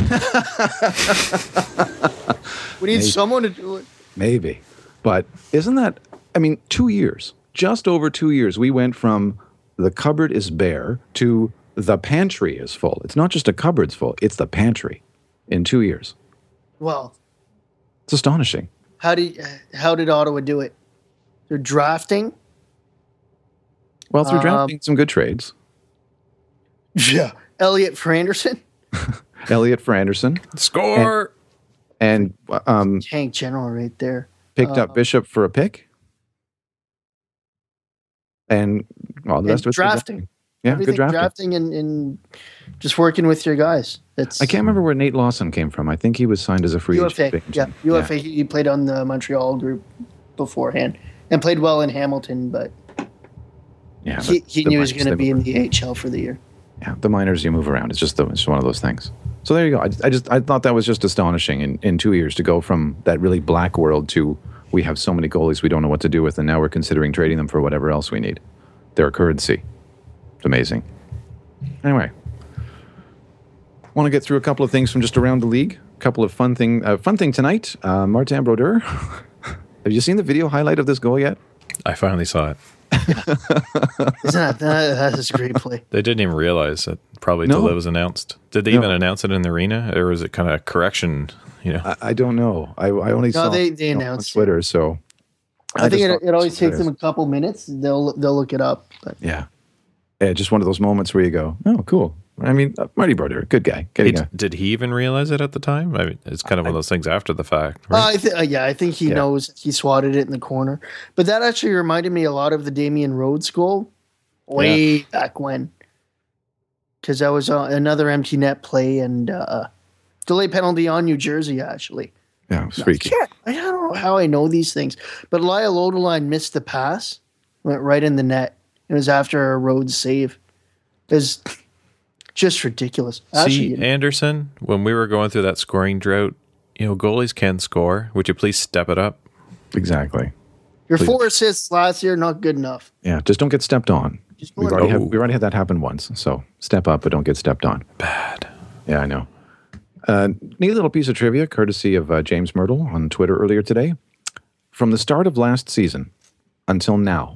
We need Maybe. someone to do it. Maybe. But isn't that, I mean, two years, just over two years, we went from the cupboard is bare to the pantry is full. It's not just a cupboard's full, it's the pantry in two years. Well, It's astonishing. how did how did Ottawa do it? They're drafting. Well, through Um, drafting some good trades. Yeah. Elliot for Anderson. Elliott for Anderson. Score! And um, Tank General right there. picked Uh, up Bishop for a pick. And, well, the And rest of it's good drafting. Yeah, Everything good drafting. drafting and, and just working with your guys. That's I can't remember where Nate Lawson came from. I think he was signed as a free U F A. agent. Yeah, U F A. He he played on the Montreal group beforehand and played well in Hamilton, but Yeah, he, but he the knew he was minors, going to they be move in the A H L for the year. Yeah, the minors, you move around. It's just the, it's one of those things. So there you go. I, I just I thought that was just astonishing in, in two years to go from that really black world to we have so many goalies we don't know what to do with, and now we're considering trading them for whatever else we need. They're a currency. It's amazing. Anyway, Want to get through a couple of things from just around the league. A couple of fun thing, uh, fun thing tonight. Uh, Martin Brodeur. Have you seen the video highlight of this goal yet? I finally saw it. Isn't that, that that's a great play? They didn't even realize it probably No. till it was announced. Did they No. even announce it in the arena, or was it kind of a correction? You know, I, I don't know. I, I only No, saw they- it they on announced it. Twitter, so I, think just it, thought it always was takes them hilarious. a couple minutes. They'll they'll look it up. But Yeah. Yeah, just one of those moments where you go, oh, cool. I mean, uh, Marty Brodeur, good guy. Getting He- a, did he even realize it at the time? I mean, it's kind of one of those things after the fact, Uh, right? I th- uh, yeah, I think he Yeah. knows he swatted it in the corner. But that actually reminded me a lot of the Damian Rhodes goal way back when, because that was uh, another empty net play and uh, delay penalty on New Jersey. Actually, yeah, it was freaky. yeah, I don't know how I know these things, but Lyle Odeline missed the pass, went right in the net. It was after a Rhodes save. It was just ridiculous. See, Actually, Anderson, when we were going through that scoring drought, you know, goalies can score. Would you please step it up? Exactly. your please. four assists last year not good enough. Yeah, just don't get stepped on. Just We've go already, Oh. had, we already had that happen once, so step up, but don't get stepped on. Bad. Yeah, I know. Uh, neat little piece of trivia, courtesy of uh, James Myrtle on Twitter earlier today. From the start of last season until now,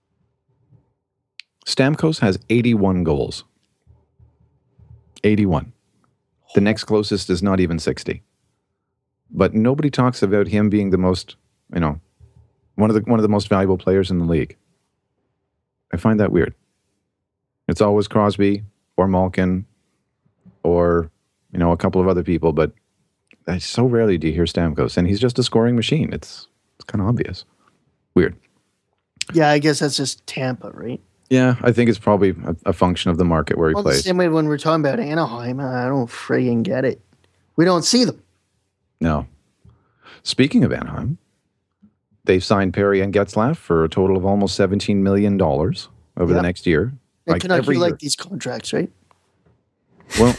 Stamkos has eighty-one goals. eighty-one. The next closest is not even sixty. But nobody talks about him being the most, you know, one of the one of the most valuable players in the league. I find that weird. It's always Crosby or Malkin or, you know, a couple of other people, but I so rarely do you hear Stamkos, and he's just a scoring machine. It's it's kind of obvious. Weird. Yeah, I guess that's just Tampa, right? Yeah, I think it's probably a, a function of the market where he Well, the plays. same way when we're talking about Anaheim, I don't friggin' get it. We don't see them. No. Speaking of Anaheim, they've signed Perry and Getzlaff for a total of almost seventeen million dollars over Yeah. the next year. And Like Canucks, every you year. like these contracts, right? Well,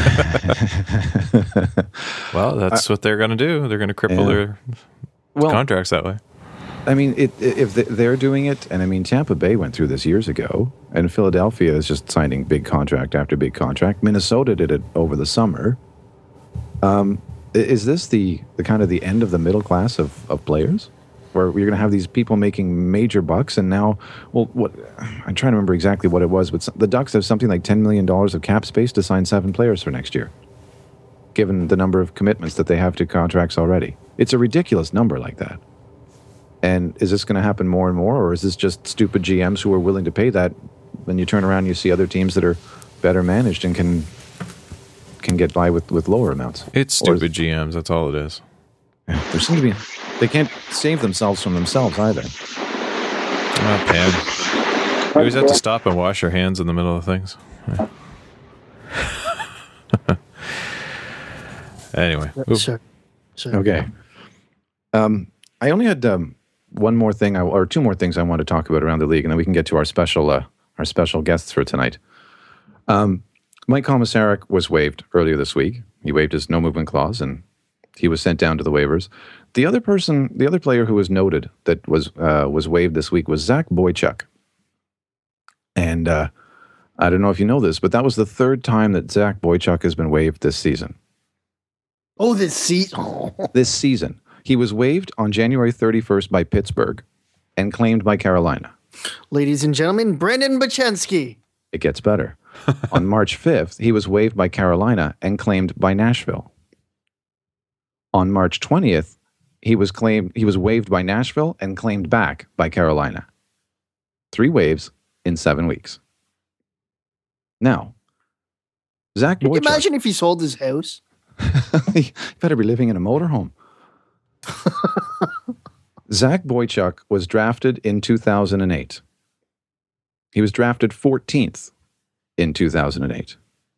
Well, that's what they're going to do. They're going to cripple Yeah. their well, contracts that way. I mean, it, if they're doing it, and I mean, Tampa Bay went through this years ago, and Philadelphia is just signing big contract after big contract. Minnesota did it over the summer. Um, i- is this the, the kind of the end of the middle class of, of players, where you're going to have these people making major bucks, and now, well, what I'm trying to remember exactly what it was, but the Ducks have something like ten million dollars of cap space to sign seven players for next year, given the number of commitments that they have to contracts already. It's a ridiculous number like that. And is this going to happen more and more, or is this just stupid G Ms who are willing to pay that? Then you turn around and you see other teams that are better managed and can can get by with, with lower amounts. It's Or is- stupid G Ms. That's all it is. There seem to be, they can't save themselves from themselves either. Oh, Pam. You always have to stop and wash your hands in the middle of things. Anyway. Oop. Sir. Sir. Okay. Um, I only had um, one more thing, I, or two more things I want to talk about around the league, and then we can get to our special uh, our special guests for tonight. Um, Mike Komisarek was waived earlier this week. He waived his no movement clause, and he was sent down to the waivers. The other person, the other player who was noted that was uh, was waived this week was Zach Boychuk. And uh, I don't know if you know this, but that was the third time that Zach Boychuk has been waived this season. Oh, this seat. Oh. This season. He was waived on January thirty-first by Pittsburgh and claimed by Carolina. Ladies and gentlemen, Brendan Bachensky. It gets better. On March fifth, he was waived by Carolina and claimed by Nashville. On March twentieth, he was claimed he was waived by Nashville and claimed back by Carolina. Three waves in seven weeks. Now, Zach Can you Boychuk. imagine if he sold his house? You better be living in a motorhome. Zach Boychuk was drafted in two thousand eight. He was drafted fourteenth in two thousand eight.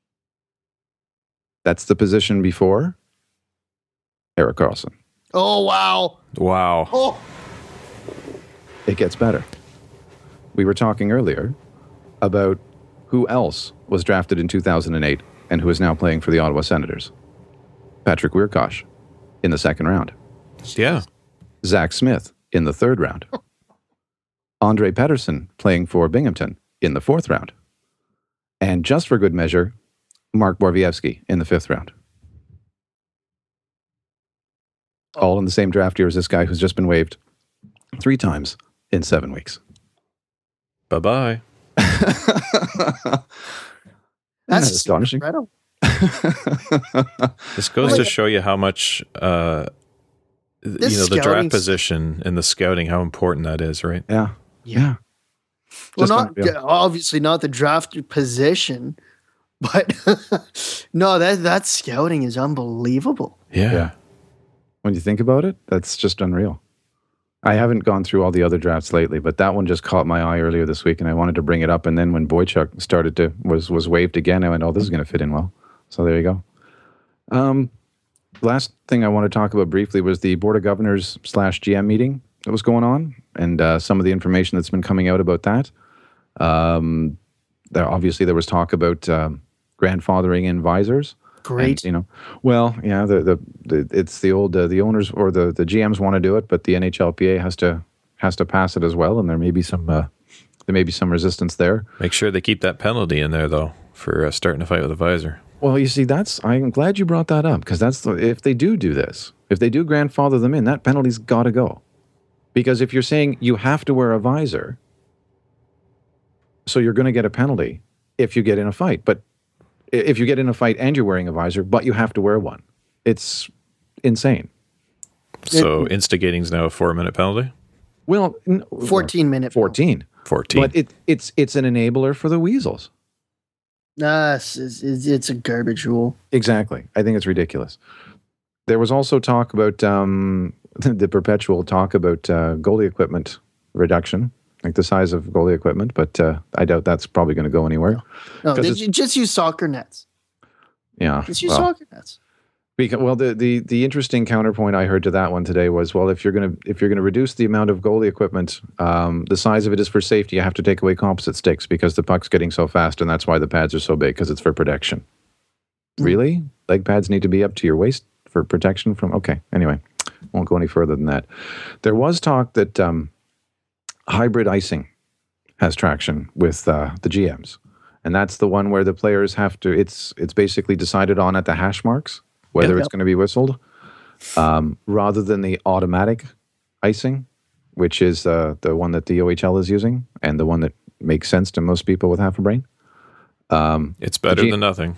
That's the position before Erik Karlsson. Oh, wow. Wow. Oh, It gets better. We were talking earlier about who else was drafted in two thousand eight and who is now playing for the Ottawa Senators. Patrick Wierkosh in the second round. Yeah. Zach Smith in the third round. Andre Pedersen playing for Binghamton in the fourth round. And just for good measure, Mark Borowiecki in the fifth round. All in the same draft year as this guy who's just been waived three times in seven weeks. Bye-bye. That's That's astonishing. incredible. This goes Well, to like- show you how much, uh, th- This you know, the draft scouting's- position and the scouting, how important that is, right? Yeah. Yeah. Well, Just not unreal. obviously not the draft position, but no, that that scouting is unbelievable. Yeah. Yeah. When you think about it, that's just unreal. I haven't gone through all the other drafts lately, but that one just caught my eye earlier this week, and I wanted to bring it up. And then when Boychuk started to was was waived again, I went, "Oh, this is going to fit in well." So there you go. Um, last thing I want to talk about briefly was the Board of Governors slash G M meeting that was going on, and uh, some of the information that's been coming out about that. Um, there obviously there was talk about um, grandfathering in visors. Great. And, you know, well, yeah, the the, the it's the old uh, the owners or the, the G Ms want to do it, but the N H L P A has to has to pass it as well, and there may be some uh, there may be some resistance there. Make sure they keep that penalty in there, though, for uh, starting a fight with a visor. Well, you see, that's I'm glad you brought that up because that's the, if they do do this, if they do grandfather them in, that penalty's got to go, because if you're saying you have to wear a visor, so you're going to get a penalty if you get in a fight, but if you get in a fight and you're wearing a visor, but you have to wear one, it's insane. So instigating is now a four-minute penalty? Well, n- fourteen minute. fourteen. fourteen. But it, it's it's an enabler for the weasels. Nah, it's, it's, it's a garbage rule. Exactly. I think it's ridiculous. There was also talk about um, the perpetual talk about uh, goalie equipment reduction, like the size of goalie equipment, but uh, I doubt that's probably going to go anywhere. No, 'Cause they, it's- just use soccer nets. Yeah. Just use well, soccer nets. Because, well, the, the the interesting counterpoint I heard to that one today was, well, if you're gonna if you're gonna reduce the amount of goalie equipment, um, the size of it is for safety. You have to take away composite sticks because the puck's getting so fast, and that's why the pads are so big because it's for protection. Really, leg pads need to be up to your waist for protection from. Okay, anyway, won't go any further than that. There was talk that um, hybrid icing has traction with uh, the G Ms, and that's the one where the players have to. It's it's basically decided on at the hash marks whether Yep. it's going to be whistled, um, rather than the automatic icing, which is uh, the one that the O H L is using and the one that makes sense to most people with half a brain. Um, It's better G- than nothing.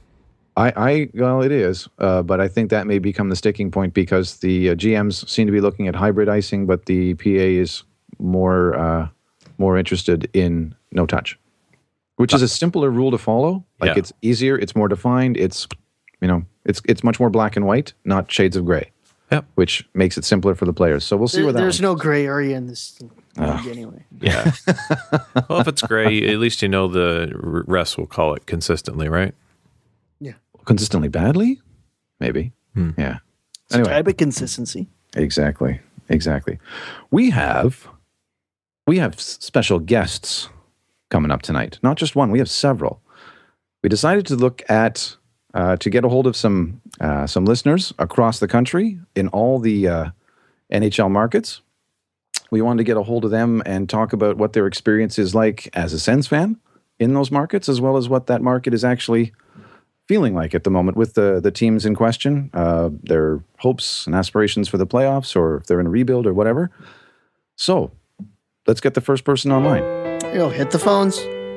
I, I well, it is, uh, but I think that may become the sticking point because the uh, G Ms seem to be looking at hybrid icing, but the P A is more uh, more interested in no touch, which is a simpler rule to follow. Like Yeah. it's easier, it's more defined, it's you know, it's it's much more black and white, not shades of gray. Yep. Which makes it simpler for the players. So we'll see There- where that there's one- no gray area in this league anyway. Yeah. Well, if it's gray, at least you know the r- refs will call it consistently, right? consistently badly, maybe. Hmm. Yeah. It's a Anyway. type of consistency. Exactly. Exactly. We have we have s- special guests coming up tonight. Not just one, we have several. We decided to look at uh, to get a hold of some uh, some listeners across the country in all the uh, N H L markets. We wanted to get a hold of them and talk about what their experience is like as a Sens fan in those markets, as well as what that market is actually feeling like at the moment with the the teams in question, uh, their hopes and aspirations for the playoffs, or if they're in a rebuild or whatever. So let's get the first person online. Yo, hit the phones.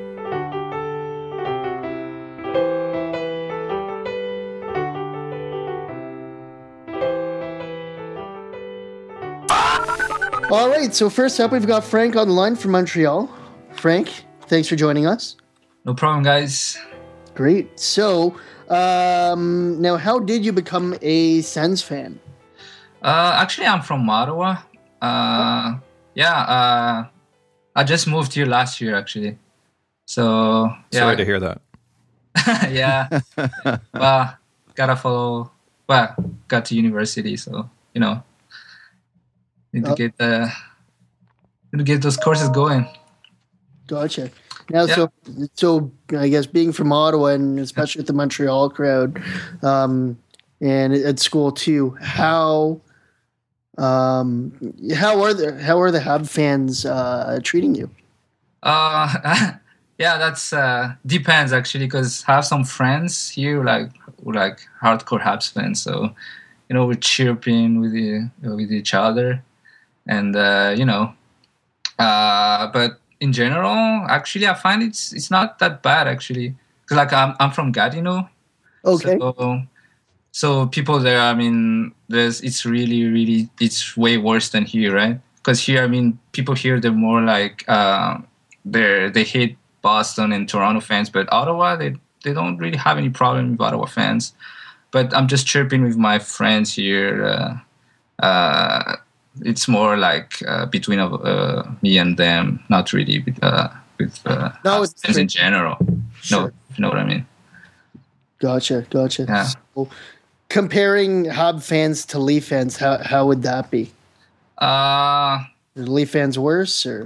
All right, so first up, we've got Frank on the line from Montreal. Frank, thanks for joining us. No problem, guys. Great. So, um, now, how did you become a Sens fan? Uh, actually, I'm from Ottawa. Uh, yeah, uh, I just moved here last year, actually. So, yeah. Sorry to hear that. yeah. Well, gotta follow. Well, got to university, so, you know, need to Oh. get the, need to get those courses going. Gotcha. Now, Yeah. so so I guess being from Ottawa and especially with the Montreal crowd, um, and at school too, how um, how are the how are the Hab fans uh, treating you? Uh, Yeah, that's uh, depends actually, because I have some friends here like like hardcore Habs fans, so you know we're chirping with the, with each other, and uh, you know, uh, but in general, actually, I find it's it's not that bad actually. 'Cause like I'm I'm from Gatineau, Okay. so so people there, I mean, there's it's really really it's way worse than here, right? Because here, I mean, people here they're more like uh, they they hate Boston and Toronto fans, but Ottawa they they don't really have any problem with Ottawa fans. But I'm just chirping with my friends here. Uh, uh, it's more like uh, between uh, me and them, not really with uh, with uh, No, it's fans in true. general. Sure. No, you know what I mean. Gotcha, gotcha. Yeah. So, comparing Hab fans to Leaf fans, how how would that be? Uh, Are the Leaf fans worse or?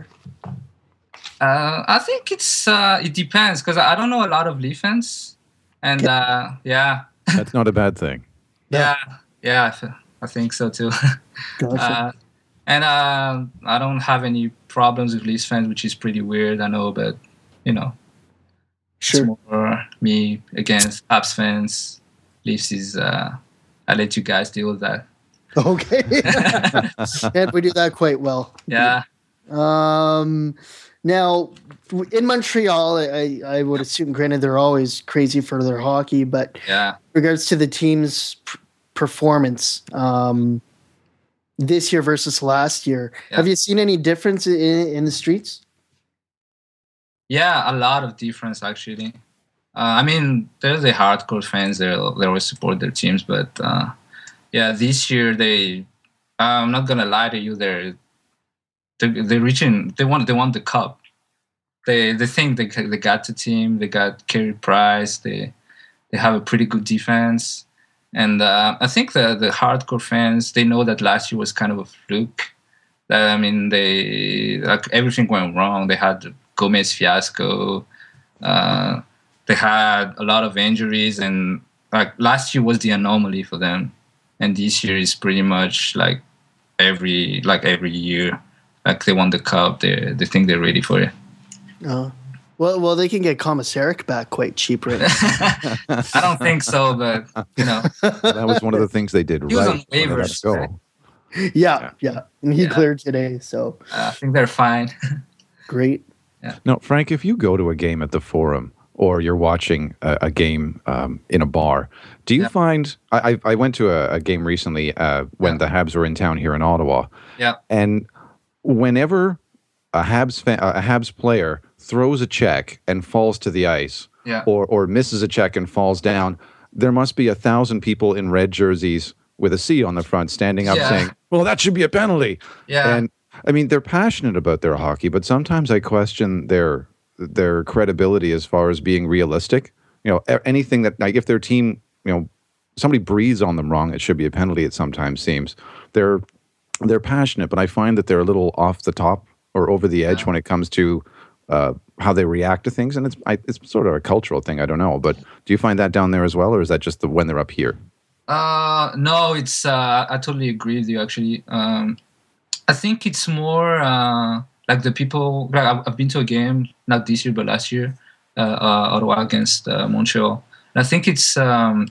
uh, I think it's uh, it depends because I don't know a lot of Leaf fans, and uh, yeah, That's not a bad thing. yeah, yeah, I th- I think so too. Gotcha. uh, and uh, I don't have any problems with Leafs fans, which is pretty weird, I know, but you know, Sure. it's more me against Habs fans. Leafs is uh, I let you guys deal with that. Okay. And we do that quite well. Yeah. Um, now, in Montreal, I, I would assume, granted, they're always crazy for their hockey, but Yeah. in regards to the team's p- performance um, this year versus last year, Yeah. have you seen any difference in, in the streets? Yeah, a lot of difference actually. Uh, I mean, there's the hardcore fans. They they always support their teams, but uh, yeah, this year they. I'm not gonna lie to you. They're they they're reaching. They want they want the cup. They they think they they got the team. They got Carey Price. They they have a pretty good defense, and uh, I think the the hardcore fans they know that last year was kind of a fluke. That I mean, they like everything went wrong. They had the Gomez fiasco. Uh, they had a lot of injuries, and like last year was the anomaly for them, and this year is pretty much like every like every year. Like they won the cup. They they think they're ready for it. Uh, well, well, they can get Commissaric back quite cheap right now. I don't think so, but you know, That was one of the things they did He was right on when they let waivers, it go. right? Yeah, yeah. And he Yeah. cleared today, so uh, I think they're fine. great. Now, Frank, if you go to a game at the Forum or you're watching a, a game um, in a bar, do you Yeah. find? I, I I went to a, a game recently uh, when Yeah. the Habs were in town here in Ottawa, Yeah, and whenever a Habs fan, a Habs player throws a check and falls to the ice, yeah, or or misses a check and falls down, there must be a thousand people in red jerseys with a C on the front standing up Yeah. saying, "Well, that should be a penalty." yeah. And I mean, they're passionate about their hockey, but sometimes I question their their credibility as far as being realistic. You know, a- anything that like if their team, you know, somebody breathes on them wrong, it should be a penalty. It sometimes seems they're they're passionate, but I find that they're a little off the top or over the edge when it comes to uh, how they react to things, and it's I, it's sort of a cultural thing. I don't know, but do you find that down there as well, or is that just the when they're up here? Uh, no, it's. Uh, I totally agree with you. Actually, um, I think it's more uh, like the people. Like I've, I've been to a game not this year but last year, uh, uh, Ottawa against uh, Montreal. And I think it's um,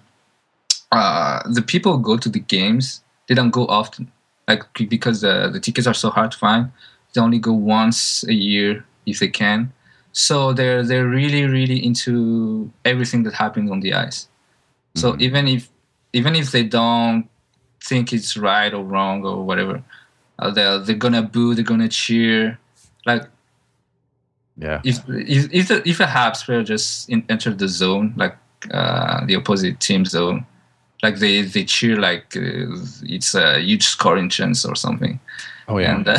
uh, the people who go to the games. They don't go often, like because the the tickets are so hard to find. They only go once a year if they can. So they're they're really really into everything that happens on the ice. So Mhm. even if even if they don't think it's right or wrong or whatever, uh, they're they're gonna boo, they're gonna cheer. Like Yeah, if if if, the, if a Habs player just in, enter the zone, like uh, the opposite team zone, like they they cheer like uh, it's a huge scoring chance or something. oh yeah. And uh,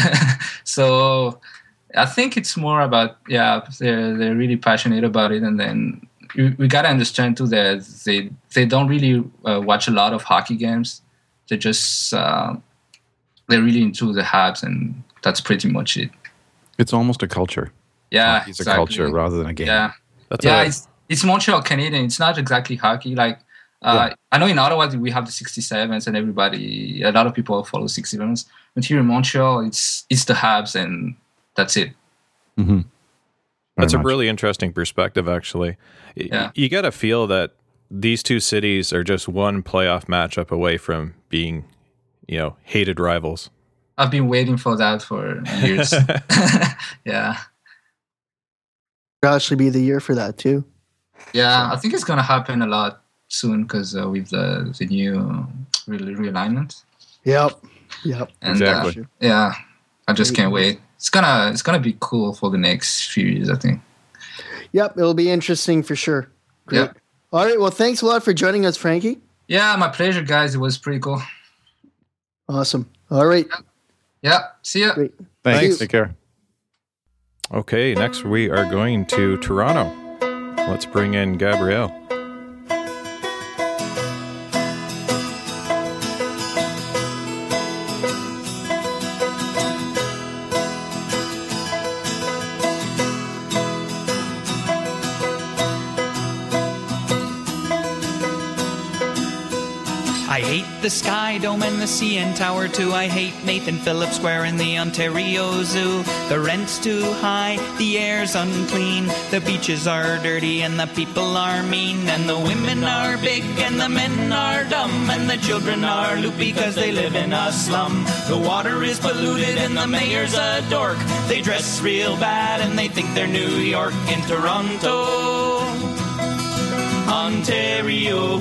so I think it's more about yeah they're they're really passionate about it, and then we, we gotta understand too that they they don't really uh, watch a lot of hockey games. They just uh, they're really into the Habs, and that's pretty much it. It's almost a culture. Yeah, It's exactly. a culture rather than a game. Yeah, That's yeah. a, It's it's Montreal Canadian. It's not exactly hockey. Like uh, I know in Ottawa we have the sixty-sevens, and everybody, a lot of people follow sixty-sevens. But here in Montreal, it's it's the Habs, and that's it. hmm That's a much. really interesting perspective, actually. Y- Yeah. You got to feel that these two cities are just one playoff matchup away from being, you know, hated rivals. I've been waiting for that for years. yeah. It'll actually be the year for that too. Yeah, I think it's going to happen a lot soon because uh, with the, the new re- realignment. Yep. Yep. And, Exactly. Uh, yeah, I just can't wait. It's gonna it's gonna be cool for the next few years, I think. Yep. It'll be interesting for sure. Great. Yep. All right. Well, thanks a lot for joining us, Frankie. Yeah, my pleasure, guys. It was pretty cool. Awesome. All right. Yeah, see ya. Great. Thanks. Thanks. Take care. Okay, next we are going to Toronto. Let's bring in Gabrielle. I hate the Sky Dome and the C N Tower too. I hate Nathan Phillips Square and the Ontario Zoo. The rent's too high, the air's unclean, the beaches are dirty and the people are mean, and the women are big and the men are dumb, and the children are loopy because they live in a slum. The water is polluted and the mayor's a dork. They dress real bad and they think they're New York. In Toronto, Ontario.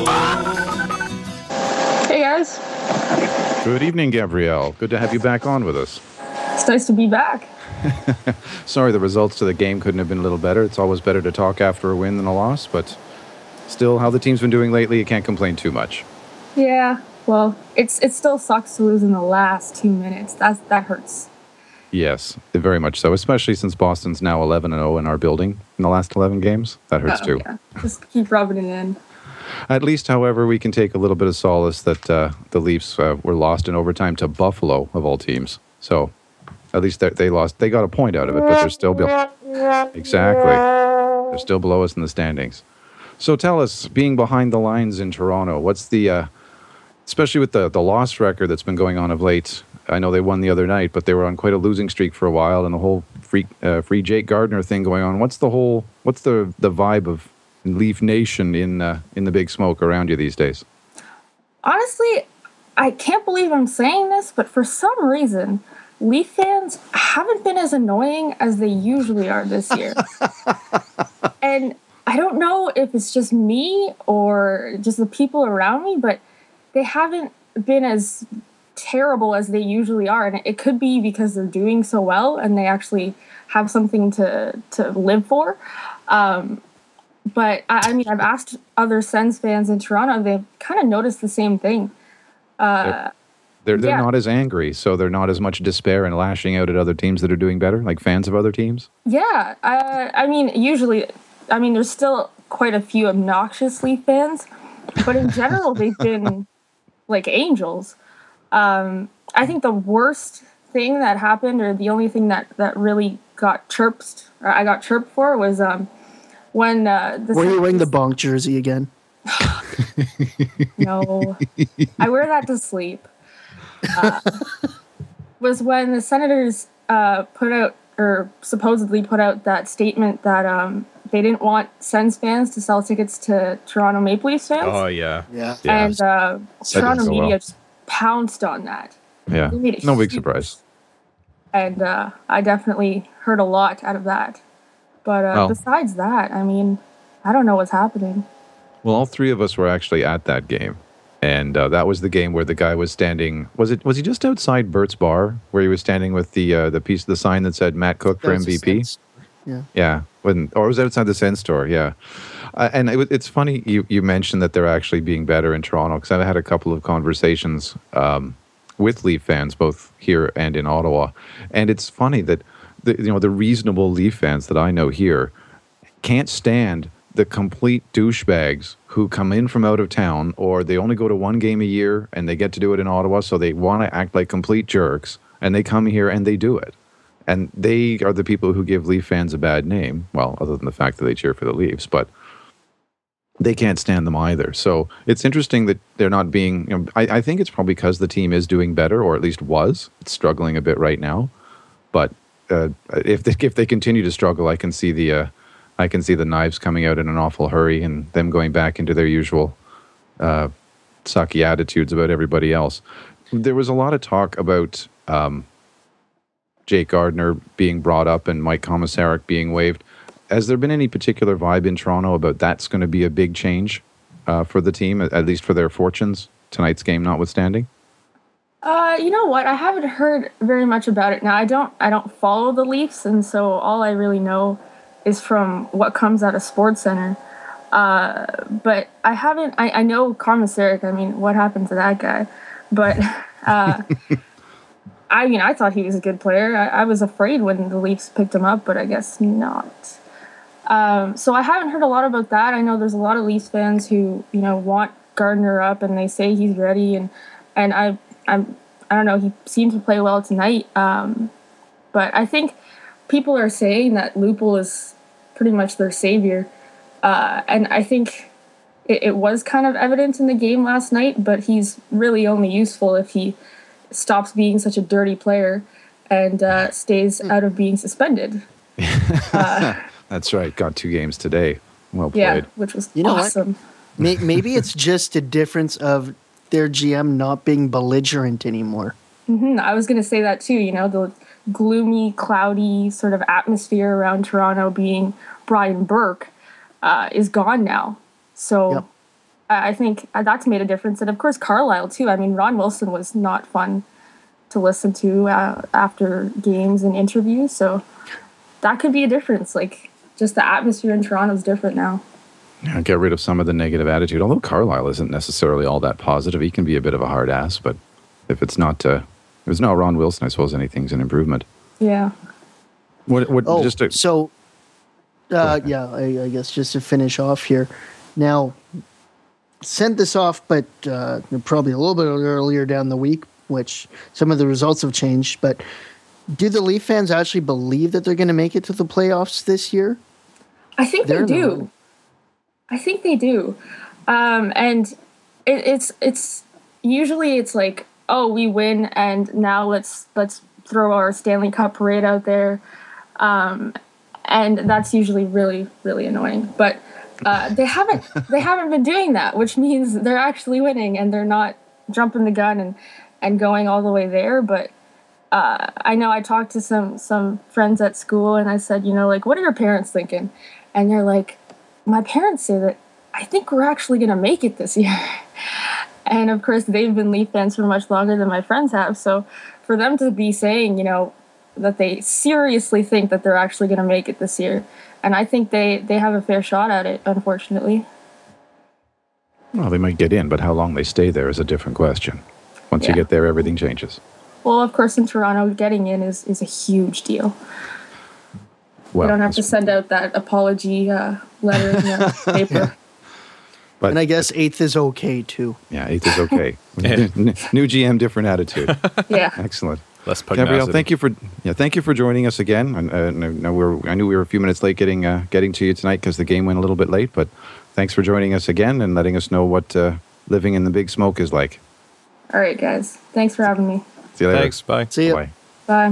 Hey guys, Good evening, Gabrielle. Good to have you back on with us. it's nice to be back. Sorry the results to the game couldn't have been a little better. It's always better to talk after a win than a loss, but still, how the team's been doing lately, you can't complain too much. Yeah, well, it's it still sucks to lose in the last two minutes. That's that hurts. Yes, very much so, especially since Boston's now eleven and oh in our building in the last eleven games. That hurts Oh, too. yeah. Just keep rubbing it in. At least, however, we can take a little bit of solace that uh, the Leafs uh, were lost in overtime to Buffalo, of all teams. So, at least they, they lost. They got a point out of it, but they're still below. Exactly. They're still below us in the standings. So tell us, being behind the lines in Toronto, what's the, uh, especially with the, the loss record that's been going on of late. I know they won the other night, but they were on quite a losing streak for a while, and the whole free, uh, free Jake Gardiner thing going on. What's the whole, what's the, the vibe of Leaf Nation in uh, in the big smoke around you these days? Honestly, I can't believe I'm saying this, but for some reason, Leaf fans haven't been as annoying as they usually are this year. And I don't know if it's just me or just the people around me, but they haven't been as terrible as they usually are. And it could be because they're doing so well and they actually have something to, to live for. Um, but I, I mean, I've asked other Sens fans in Toronto, they've kind of noticed the same thing. Uh, They're they're yeah. not as angry, so they're not as much despair and lashing out at other teams that are doing better, like fans of other teams. Yeah, I, I mean, usually, I mean, there's still quite a few obnoxious Leaf fans, but in general, they've been like angels. Um, I think the worst thing that happened, or the only thing that, that really got chirped, or I got chirped for, was um, when uh, the Were you wearing the bonk jersey again? No, I wear that to sleep. Uh, was when the Senators uh, put out, or supposedly put out, that statement that um, they didn't want Sens fans to sell tickets to Toronto Maple Leafs fans. Oh, yeah. Yeah. Yeah. And uh, didn't Toronto go media well. just pounced on that. Yeah, They made it no big huge. surprise. And uh, I definitely heard a lot out of that. But uh, Well. besides that, I mean, I don't know what's happening. Well, all three of us were actually at that game, and uh, that was the game where the guy was standing. Was it? Was he just outside Bert's bar, where he was standing with the uh, the piece of the sign that said Matt Cook for That was M V the P? Sens. Yeah. Yeah, when, or was it outside the Sen store? Yeah, uh, and it, it's funny you you mentioned that they're actually being better in Toronto, because I've had a couple of conversations um, with Leaf fans, both here and in Ottawa, and it's funny that the, you know the reasonable Leaf fans that I know here can't stand the complete douchebags who come in from out of town, or they only go to one game a year and they get to do it in Ottawa, so they want to act like complete jerks, and they come here and they do it. And they are the people who give Leaf fans a bad name. Well, other than the fact that they cheer for the Leafs, but they can't stand them either. So it's interesting that they're not being, you know, I, I think it's probably because the team is doing better, or at least was. It's struggling a bit right now. But uh, if they if they continue to struggle, I can see the uh, I can see the knives coming out in an awful hurry and them going back into their usual uh, sucky attitudes about everybody else. There was a lot of talk about um, Jake Gardiner being brought up and Mike Komisarek being waived. Has there been any particular vibe in Toronto about that's going to be a big change uh, for the team, at least for their fortunes, tonight's game notwithstanding? Uh, you know what? I haven't heard very much about it. Now I don't. I don't follow the Leafs, and so all I really know is from what comes out of SportsCenter. Uh, but I haven't. I, I know Komisarek. I mean, what happened to that guy? But uh, I mean, I thought he was a good player. I, I was afraid when the Leafs picked him up, but I guess not. Um, so I haven't heard a lot about that. I know there's a lot of Leafs fans who, you know, want Gardiner up and they say he's ready, and and I. I'm, I don't know, he seemed to play well tonight. Um, but I think people are saying that Lupul is pretty much their savior. Uh, and I think it, it was kind of evident in the game last night, but he's really only useful if he stops being such a dirty player and uh, stays out of being suspended. Uh, That's right. Got two games today. Well played. Yeah, which was You know awesome. May- Maybe it's just a difference of their G M not being belligerent anymore. Mm-hmm. I was going to say that too, you know, the gloomy, cloudy sort of atmosphere around Toronto being Brian Burke uh, is gone now. So Yep. I I think that's made a difference. And of course, Carlisle too. I mean, Ron Wilson was not fun to listen to uh, after games and interviews. So that could be a difference. Like, just the atmosphere in Toronto is different now. Yeah, get rid of some of the negative attitude. Although Carlisle isn't necessarily all that positive, he can be a bit of a hard ass. But if it's not, uh, if it's not Ron Wilson, I suppose anything's an improvement. Yeah. What? What? Oh, just to, so, uh, ahead. yeah, I, I guess just to finish off here. Now, sent this off, but uh, probably a little bit earlier down the week, which some of the results have changed. But do the Leaf fans actually believe that they're going to make it to the playoffs this year? I think They're they do. not. I think they do. Um, and it, it's it's usually it's like, oh, we win, and now let's let's throw our Stanley Cup parade out there, um, and that's usually really really annoying. But uh, they haven't they haven't been doing that, which means they're actually winning, and they're not jumping the gun and, and going all the way there. But uh, I know I talked to some some friends at school, and I said, you know, like, what are your parents thinking? And they're like, my parents say that I think we're actually going to make it this year. And of course, they've been Leaf fans for much longer than my friends have. So for them to be saying, you know, that they seriously think that they're actually going to make it this year. And I think they, they have a fair shot at it, unfortunately. well, they might get in, but how long they stay there is a different question. Once you Yeah. get there, everything changes. Well, of course, in Toronto, getting in is, is a huge deal. Well, You don't have to that's- send out that apology uh, letter in the paper. but And I guess eighth is okay too. yeah, eighth is okay. New G M, different attitude. Yeah. Excellent. Less pugnacity. Gabrielle, thank you for yeah, thank you for joining us again. And, uh, and I know we were, I knew we were a few minutes late getting uh, getting to you tonight because the game went a little bit late. But thanks for joining us again and letting us know what uh, living in the big smoke is like. All right, guys. Thanks for having me. See you later. Thanks. Bye. See ya. Bye. Bye.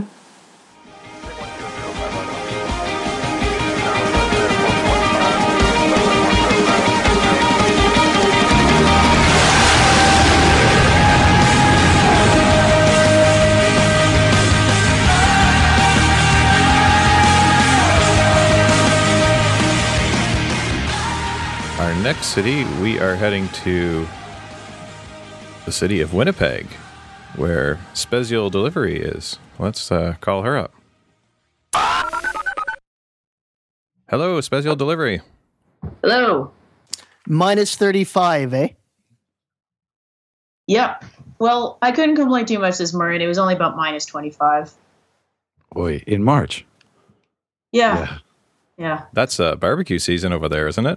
Our next city, we are heading to the city of Winnipeg, where Special Delivery is. Let's uh, call her up. Hello, Special Delivery. Hello. Minus thirty-five, eh? Yep. Well, I couldn't complain too much this morning. It was only about minus twenty-five. Boy, in March. Yeah. Yeah. Yeah. That's uh, barbecue season over there, isn't it?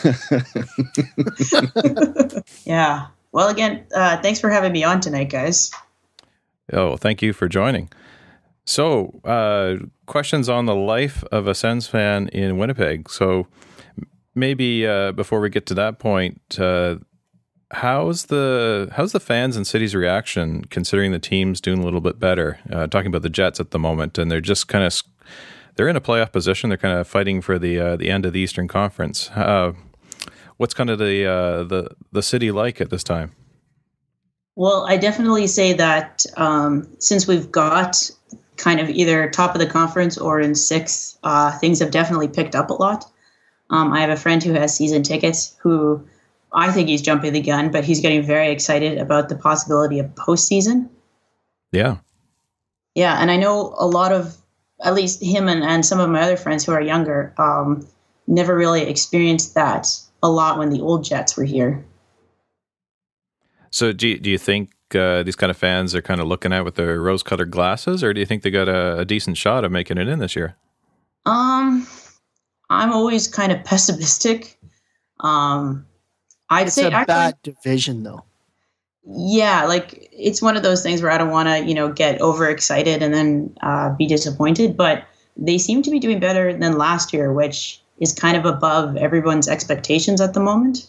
Yeah. Well, again, uh, thanks for having me on tonight, guys. Oh, thank you for joining. So, uh, questions on the life of a Sens fan in Winnipeg. So, maybe uh, before we get to that point, uh, how's the how's the fans and city's reaction considering the team's doing a little bit better? Uh, talking about the Jets at the moment, and they're just kind of they're in a playoff position. They're kind of fighting for the uh, the end of the Eastern Conference. Uh, what's kind of the uh, the the city like at this time? Well, I definitely say that um, since we've got kind of either top of the conference or in sixth, uh, things have definitely picked up a lot. Um, I have a friend who has season tickets who I think he's jumping the gun, but he's getting very excited about the possibility of postseason. Yeah. Yeah, and I know a lot of, at least him and, and some of my other friends who are younger, um, never really experienced that a lot when the old Jets were here. So do you, do you think uh, these kind of fans are kind of looking at with their rose-colored glasses, or do you think they got a, a decent shot of making it in this year? Um, I'm always kind of pessimistic. Um, I'd It's say a actually, bad division, though. yeah, like it's one of those things where I don't want to, you know, get overexcited and then uh, be disappointed. But they seem to be doing better than last year, which is kind of above everyone's expectations at the moment.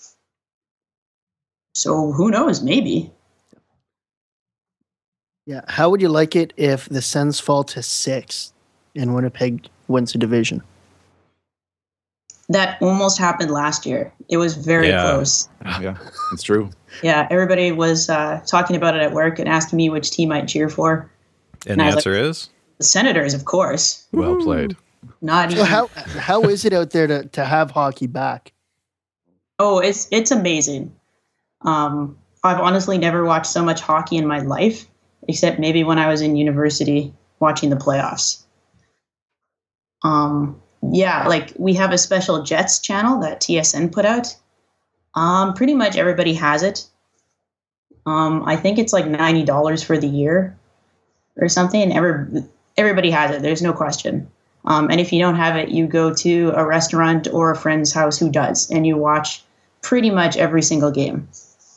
So who knows? Maybe. Yeah. How would you like it if the Sens fall to six and Winnipeg wins the division? That almost happened last year. It was very Yeah. close. Yeah, it's true. Yeah, everybody was uh, talking about it at work and asking me which team I'd cheer for. And, And the I was answer like- is? The Senators, of course. Well played. Not So even. how how is it out there to, to have hockey back? Oh, it's it's amazing. Um, I've honestly never watched so much hockey in my life, except maybe when I was in university watching the playoffs. Um, yeah, like we have a special Jets channel that T S N put out. Um, pretty much everybody has it. Um, I think it's like ninety dollars for the year or something, and every, everybody has it. There's no question. Um, and if you don't have it, you go to a restaurant or a friend's house who does, and you watch pretty much every single game.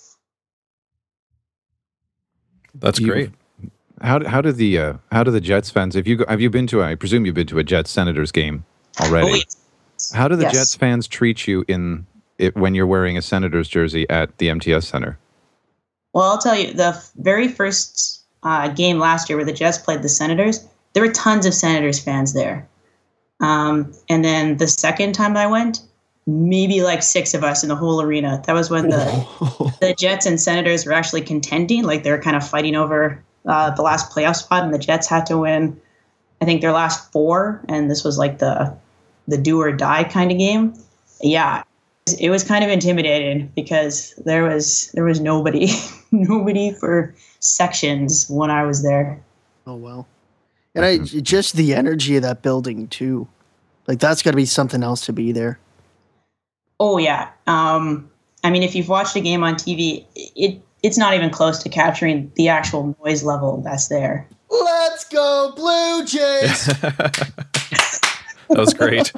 That's You- great. How how do the uh, how do the Jets fans? If you go, have you been to? A, I presume you've been to a Jets Senators game already. Oh, yes. How do the Yes. Jets fans treat you in it when you're wearing a Senators jersey at the M T S Center? Well, I'll tell you, the f- very first uh, game last year where the Jets played the Senators, there were tons of Senators fans there. Um, and then the second time I went, maybe like six of us in the whole arena. That was when the the Jets and Senators were actually contending, like they were kind of fighting over uh, the last playoff spot, and the Jets had to win, I think, their last four, and this was like the the do or die kind of game. Yeah, it was kind of intimidating because there was there was nobody nobody for sections when I was there. Oh well. And I just the energy of that building too. Like that's got to be something else to be there. Oh yeah. Um, I mean, if you've watched a game on T V, it it's not even close to capturing the actual noise level that's there. Let's go Blue Jays. That was great.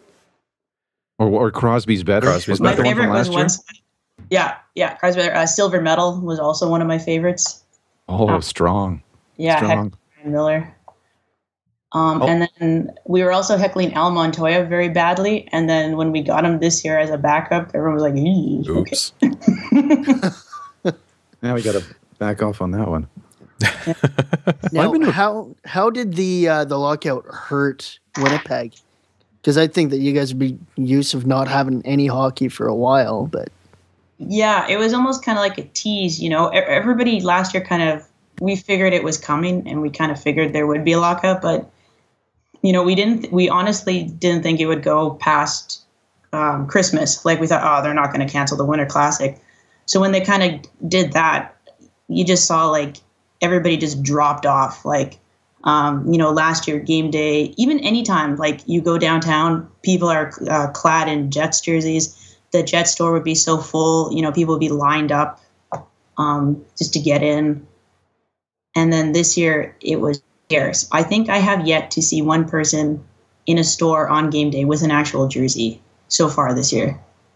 Or, or Crosby's better. Crosby's Was My that the one favorite from was last year? once. Yeah, yeah. Crosby, uh, Silver Medal was also one of my favorites. Oh, strong. Yeah, Strong. Hector Miller. Um, Oh. And then we were also heckling Al Montoya very badly. And then when we got him this year as a backup, everyone was like, "Eee, okay." Oops. Now we got to back off on that one. Now, been to- how how did the uh, the lockout hurt Winnipeg? Because I think that you guys would be used of not having any hockey for a while, but Yeah, it was almost kind of like a tease, you know. E- Everybody last year kind of, we figured it was coming, and we kind of figured there would be a lockout, but you know, we didn't. We honestly didn't think it would go past um, Christmas. Like we thought, oh, they're not going to cancel the Winter Classic. So when they kind of did that, you just saw like everybody just dropped off. Like, um, you know, last year game day, even anytime like you go downtown, people are uh, clad in Jets jerseys. The Jet store would be so full, you know, people would be lined up um, just to get in. And then this year it was scarce. I think I have yet to see one person in a store on game day with an actual jersey so far this year.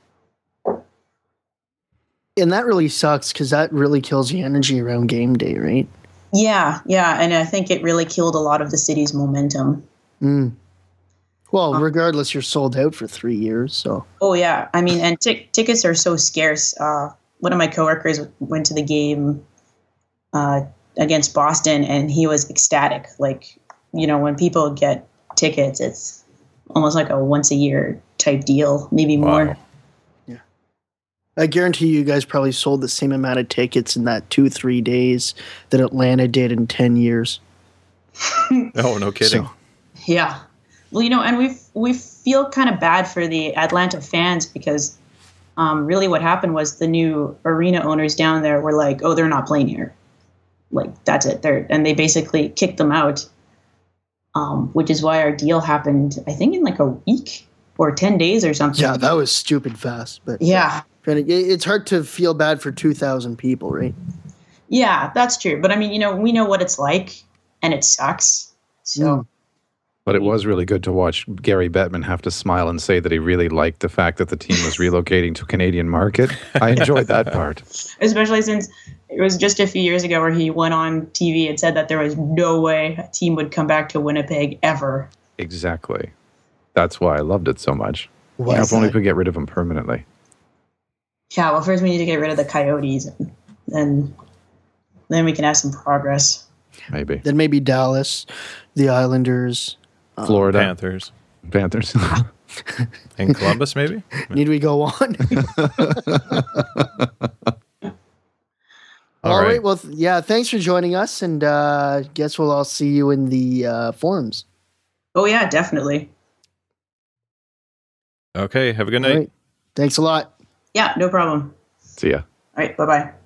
and that really sucks because that really kills the energy around game day, right? Yeah, yeah. And I think it really killed a lot of the city's momentum. Mm. Well, regardless, you're sold out for three years, so Oh, yeah. I mean, and t- tickets are so scarce. Uh, one of my coworkers went to the game uh, against Boston, and he was ecstatic. Like, you know, when people get tickets, it's almost like a once a year type deal, maybe more. Wow. Yeah. I guarantee you guys probably sold the same amount of tickets in that two, three days that Atlanta did in ten years. Oh, no kidding. So, Yeah. Well, you know, and we we feel kind of bad for the Atlanta fans because um, really what happened was the new arena owners down there were like, oh, they're not playing here. Like, that's it. They're, and they basically kicked them out, um, which is why our deal happened, I think, in like a week or ten days or something. yeah, that was stupid fast. But Yeah. and it, it's hard to feel bad for two thousand people, right? Yeah, that's true. But I mean, you know, we know what it's like, and it sucks. So. Mm. But it was really good to watch Gary Bettman have to smile and say that he really liked the fact that the team was relocating to a Canadian market. I enjoyed that part. Especially since it was just a few years ago where he went on T V and said that there was no way a team would come back to Winnipeg ever. Exactly. That's why I loved it so much. Why If only not? we could get rid of him permanently. Yeah, well, first we need to get rid of the Coyotes, and then then we can have some progress. Maybe. Then maybe Dallas, the Islanders. Florida. Panthers. Panthers. And Columbus, maybe? Need we go on? All all right. right. Well, th- yeah. Thanks for joining us, and uh, guess we'll all see you in the uh, forums. Oh yeah, definitely. Okay, have a good All night. right. Thanks a lot. Yeah, no problem. See ya. All right, bye bye.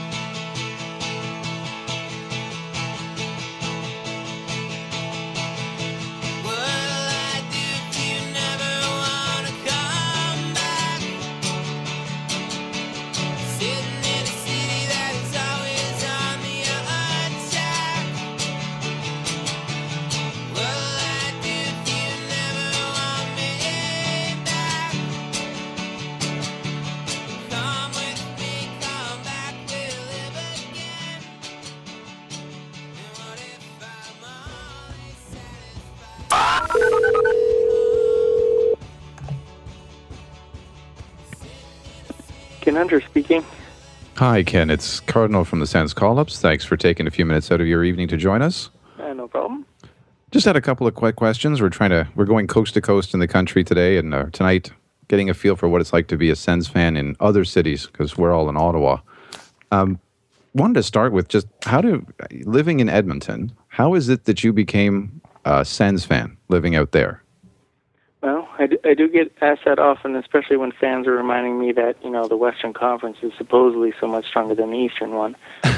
Ken Hunter speaking. Hi, Ken. It's Cardinal from the Sens Call-Ups. Thanks for taking a few minutes out of your evening to join us. Uh, no problem. Just had a couple of quick questions. We're trying to, we're going coast to coast in the country today and uh, tonight, getting a feel for what it's like to be a Sens fan in other cities because we're all in Ottawa. Um, wanted to start with just how do, living in Edmonton, how is it that you became a Sens fan living out there? Well, I do, I do get asked that often, especially when fans are reminding me that, you know, the Western Conference is supposedly so much stronger than the Eastern one.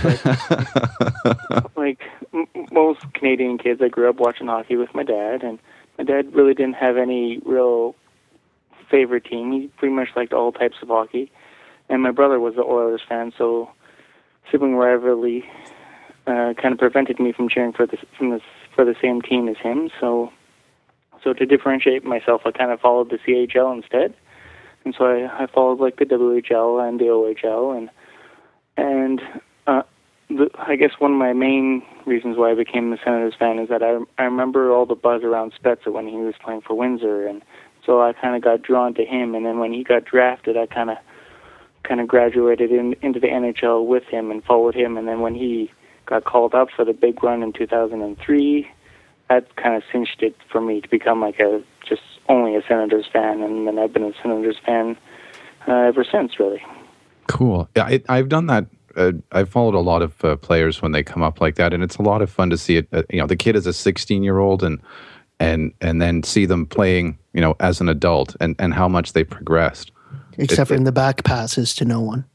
But, like m- most Canadian kids, I grew up watching hockey with my dad, and my dad really didn't have any real favorite team. He pretty much liked all types of hockey. And my brother was the Oilers fan, so sibling rivalry uh, kind of prevented me from cheering for the, from the, for the same team as him, so... So to differentiate myself, I kind of followed the C H L instead, and so I, I followed like the W H L and the O H L, and and uh, the, I guess one of my main reasons why I became a Senators fan is that I I remember all the buzz around Spezza when he was playing for Windsor, and so I kind of got drawn to him, and then when he got drafted, I kind of kind of graduated in, into the N H L with him and followed him, and then when he got called up for the big run in two thousand three. That kind of cinched it for me to become like a just only a Senators fan, and then I've been a Senators fan uh, ever since, really. Cool. Yeah, I, I've done that. Uh, I've followed a lot of uh, players when they come up like that, and it's a lot of fun to see it. Uh, you know, the kid is a sixteen-year-old, and and and then see them playing, you know, as an adult, and, and how much they progressed. Except it, for it, in the back passes to no one.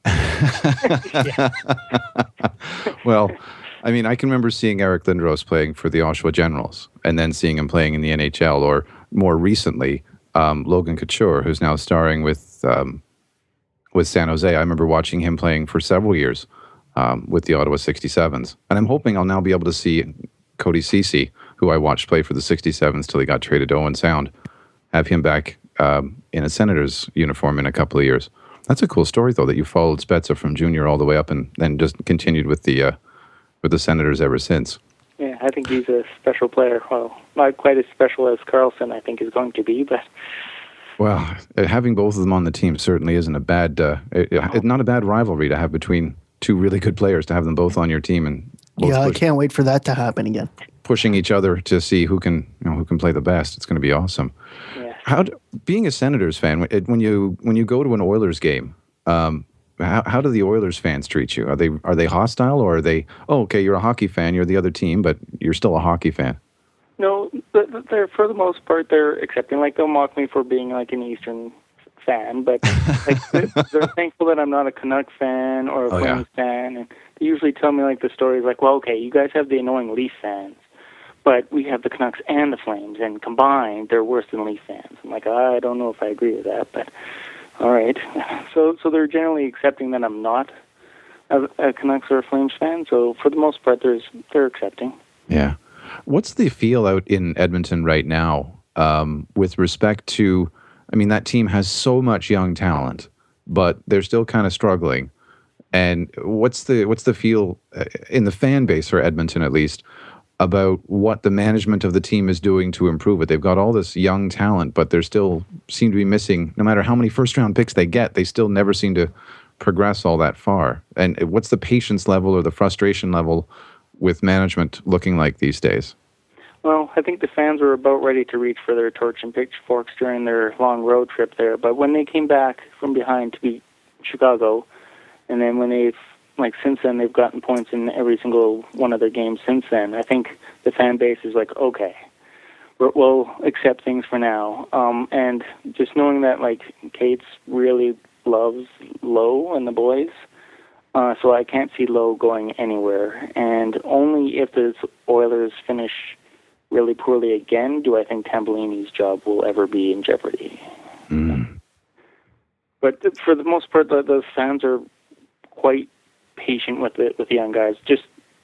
Well, I mean, I can remember seeing Eric Lindros playing for the Oshawa Generals and then seeing him playing in the N H L, or more recently, um, Logan Couture, who's now starring with um, with San Jose. I remember watching him playing for several years um, with the Ottawa sixty-sevens. And I'm hoping I'll now be able to see Cody Ceci, who I watched play for the sixty-sevens till he got traded to Owen Sound, have him back um, in a Senators uniform in a couple of years. That's a cool story, though, that you followed Spezza from junior all the way up and then just continued with the... Uh, with the Senators ever since. Yeah, I think he's a special player. Well, not quite as special as Carlson, I think, is going to be, but Well, having both of them on the team certainly isn't a bad, uh, it, it, not a bad rivalry to have between two really good players, to have them both on your team and both Yeah, I push, can't wait for that to happen again. pushing each other to see who can, you know, who can play the best. It's going to be awesome. Yeah. How, do- being a Senators fan, it, when you when you go to an Oilers game, um, how, how do the Oilers fans treat you? Are they are they hostile, or are they, oh, okay, you're a hockey fan, you're the other team, but you're still a hockey fan? No, th- th- they're for the most part they're accepting. Like they'll mock me for being like an Eastern fan, but like they're, they're thankful that I'm not a Canuck fan or a Oh, Flames yeah. fan, and they usually tell me like the stories like, well, okay, you guys have the annoying Leaf fans, but we have the Canucks and the Flames, and combined they're worse than Leaf fans. I'm like, I don't know if I agree with that, but all right. So so they're generally accepting that I'm not a, a Canucks or a Flames fan. So for the most part, there's they're accepting. Yeah. What's the feel out in Edmonton right now um, with respect to, I mean, that team has so much young talent, but they're still kind of struggling. And what's the what's the feel uh, in the fan base, for Edmonton at least, about what the management of the team is doing to improve it? They've got all this young talent, but they still seem to be missing, no matter how many first-round picks they get, they still never seem to progress all that far. And what's the patience level or the frustration level with management looking like these days? Well, I think the fans were about ready to reach for their torch and pitchforks during their long road trip there. But when they came back from behind to beat Chicago, and then when they've, like, since then, they've gotten points in every single one of their games since then, I think the fan base is like, okay, we're, we'll accept things for now. Um, and just knowing that, like, Cates really loves Lowe and the boys, Uh, so I can't see Lowe going anywhere. And only if the Oilers finish really poorly again do I think Tambellini's job will ever be in jeopardy. Mm. But th- for the most part, the, the fans are quite patient with it, with the young guys. Just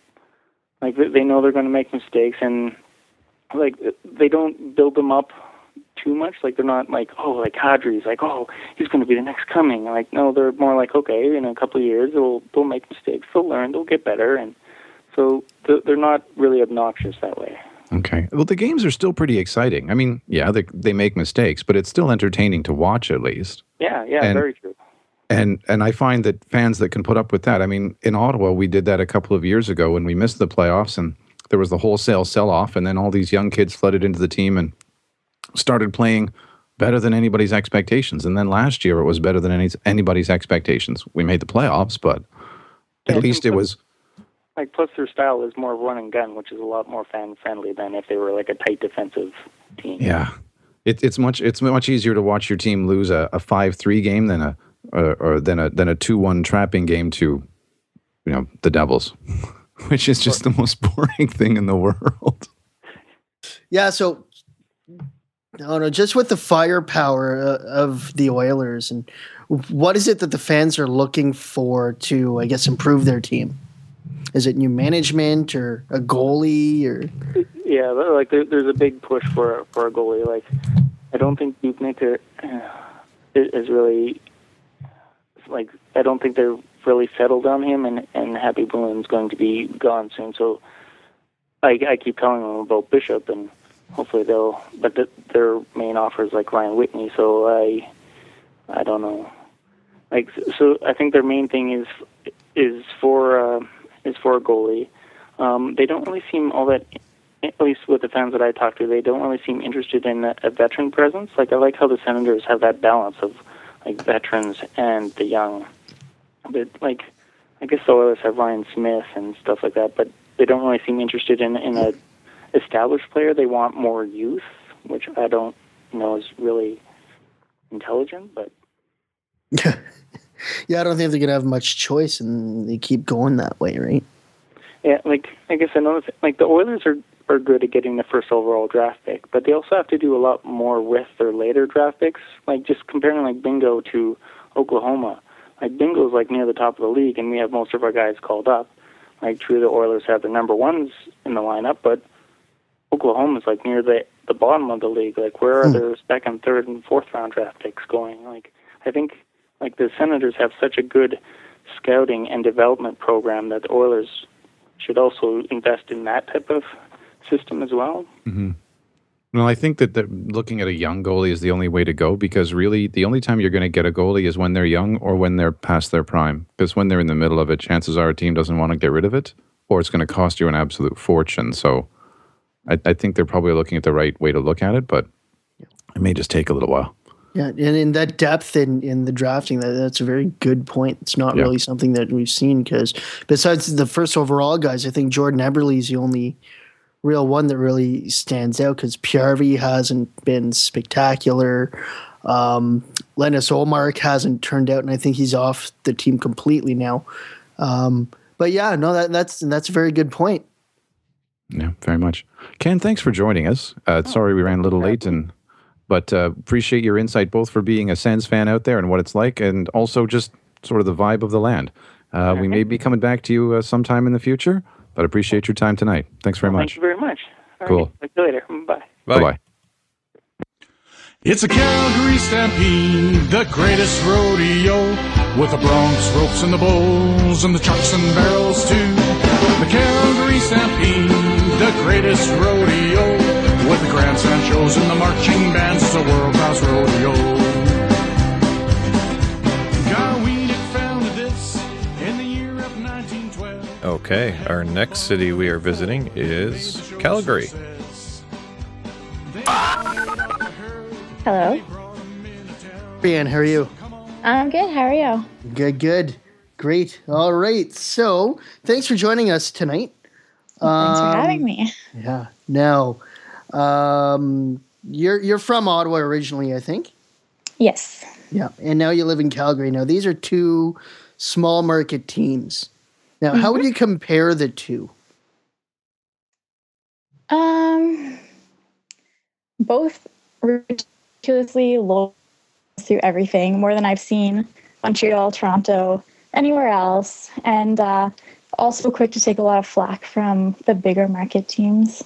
like they know they're going to make mistakes, and like they don't build them up too much. Like they're not like, oh, like Kadri's like, oh, he's going to be the next coming. Like, no, they're more like, okay, in a couple of years they'll they'll make mistakes, they'll learn, they'll get better, and so th- they're not really obnoxious that way. Okay. Well, the games are still pretty exciting. I mean, yeah, they they make mistakes, but it's still entertaining to watch, at least. Yeah, yeah, And- very true. And and I find that fans that can put up with that. I mean, in Ottawa, we did that a couple of years ago when we missed the playoffs, and there was the wholesale sell-off, and then all these young kids flooded into the team and started playing better than anybody's expectations. And then last year, it was better than any, anybody's expectations. We made the playoffs, but at Yeah, least it was. Like, plus their style is more run and gun, which is a lot more fan friendly than if they were like a tight defensive team. Yeah, it, it's much it's much easier to watch your team lose a, a five three game than a or, or than a than a two one trapping game to, you know, the Devils, which is just the most boring thing in the world. Yeah, so I don't know, just with the firepower uh, of the Oilers, and what is it that the fans are looking for to, I guess, improve their team? Is it new management or a goalie or? Yeah, like there, there's a big push for for a goalie. Like, I don't think Dubnyk uh, is really like. I don't think they're really settled on him, and and Happy Balloon's going to be gone soon. So, I I keep telling them about Bishop, and hopefully they'll. But the, their main offer is like Ryan Whitney. So I I don't know. Like, so I think their main thing is is for uh, is for a goalie. Um, they don't really seem all that, at least with the fans that I talk to, they don't really seem interested in a, a veteran presence. Like, I like how the Senators have that balance of, like, veterans and the young. But, like, I guess the Oilers have Ryan Smith and stuff like that, but they don't really seem interested in, in a established player. They want more youth, which I don't know is really intelligent, but... Yeah, I don't think they're going to have much choice, and they keep going that way, right? Yeah, like, I guess another thing, like, the Oilers are, are good at getting the first overall draft pick, but they also have to do a lot more with their later draft picks. Like, just comparing, like, Bingo to Oklahoma. Like, Bingo's, like, near the top of the league, and we have most of our guys called up. Like, true, the Oilers have the number ones in the lineup, but Oklahoma's, like, near the, the bottom of the league. Like, where are Hmm. their second, third, and fourth round draft picks going? Like, I think, like, the Senators have such a good scouting and development program that the Oilers should also invest in that type of system as well. Mm-hmm. Well, I think that the, looking at a young goalie is the only way to go, because really the only time you're going to get a goalie is when they're young or when they're past their prime. Because when they're in the middle of it, chances are a team doesn't want to get rid of it, or it's going to cost you an absolute fortune. So I, I think they're probably looking at the right way to look at it, but it may just take a little while. Yeah, and in that depth in, in the drafting, that, that's a very good point. It's not Yeah. really something that we've seen, because besides the first overall guys, I think Jordan Eberle is the only real one that really stands out, because Pjarvi hasn't been spectacular. Um, Linus Olmark hasn't turned out, and I think he's off the team completely now. Um, but yeah, no, that, that's that's a very good point. Yeah, very much. Ken, thanks for joining us. Uh, sorry we ran a little late, and but uh, appreciate your insight, both for being a Sens fan out there and what it's like, and also just sort of the vibe of the land. Uh, we may be coming back to you uh, sometime in the future, but appreciate your time tonight. Thanks very Well, much. Thank you very much. All Cool. right. Talk to you later. Bye. Bye. Bye-bye. It's a Calgary Stampede, the greatest rodeo, with the broncs, ropes, and the bulls, and the trucks and barrels too. The Calgary Stampede, the greatest rodeo, with the grandstand shows and the marching bands. It's a world-class rodeo. Garwinick founded this in the year of nineteen twelve. Okay, our next city we are visiting is Calgary. Hello. Brian, how are you? I'm good. How are you? Good, good. Great. All right. So thanks for joining us tonight. Thanks for Um, having me. Yeah. Now, um, you're you're from Ottawa originally, I think. Yes. Yeah. And now you live in Calgary. Now, these are two small market teams. Now, how would you compare the two? Um, both ridiculously low through everything, more than I've seen Montreal, Toronto, anywhere else, and uh, also quick to take a lot of flack from the bigger market teams.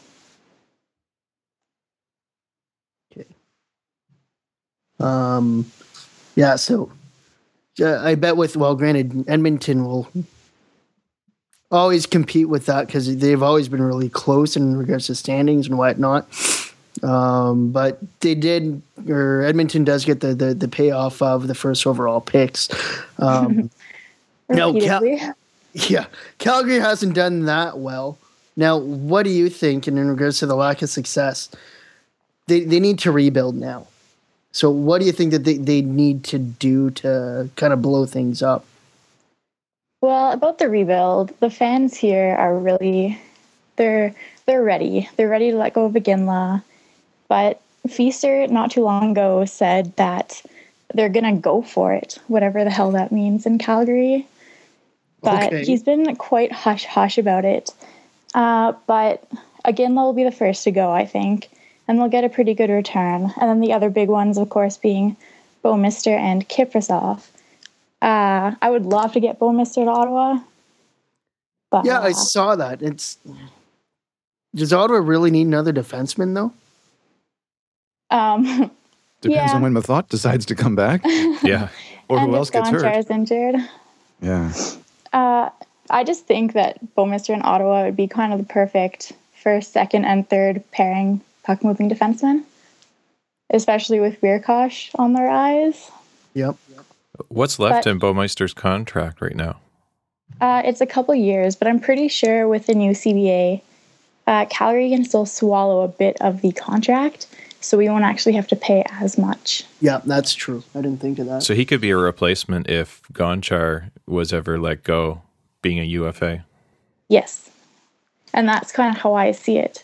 Um, yeah. So, uh, I bet with well, granted, Edmonton will always compete with that because they've always been really close in regards to standings and whatnot. Um, but they did, or Edmonton does get the, the, the payoff of the first overall picks. Um, no, Cal- Repeatedly. yeah, Calgary hasn't done that well. Now, what do you think in regards to the lack of success? They they need to rebuild now. So what do you think that they, they need to do to kind of blow things up? Well, about the rebuild, the fans here are really, they're they're ready. They're ready to let go of Iginla. But Feaster, not too long ago, said that they're going to go for it, whatever the hell that means in Calgary. But Okay. he's been quite hush-hush about it. Uh, but Iginla will be the first to go, I think. And they'll get a pretty good return. And then the other big ones, of course, being Bouwmeester and Kiprasov. Uh, I would love to get Bouwmeester to Ottawa. But, Yeah, I saw that. It's does Ottawa really need another defenseman though? Um, Depends yeah. on when Mathot decides to come back. Yeah. Or and who if else gets hurt. Gonchar is injured. Yeah. Uh, I just think that Bouwmeester and Ottawa would be kind of the perfect first, second, and third pairing puck-moving defensemen, especially with Weirkosh on the rise. Yep. What's left But- in Bouwmeister's contract right now? Uh, it's a couple years, but I'm pretty sure with the new C B A, uh, Calgary can still swallow a bit of the contract, so we won't actually have to pay as much. Yeah, that's true. I didn't think of that. So he could be a replacement if Gonchar was ever let go, being a U F A. Yes. And that's kind of how I see it.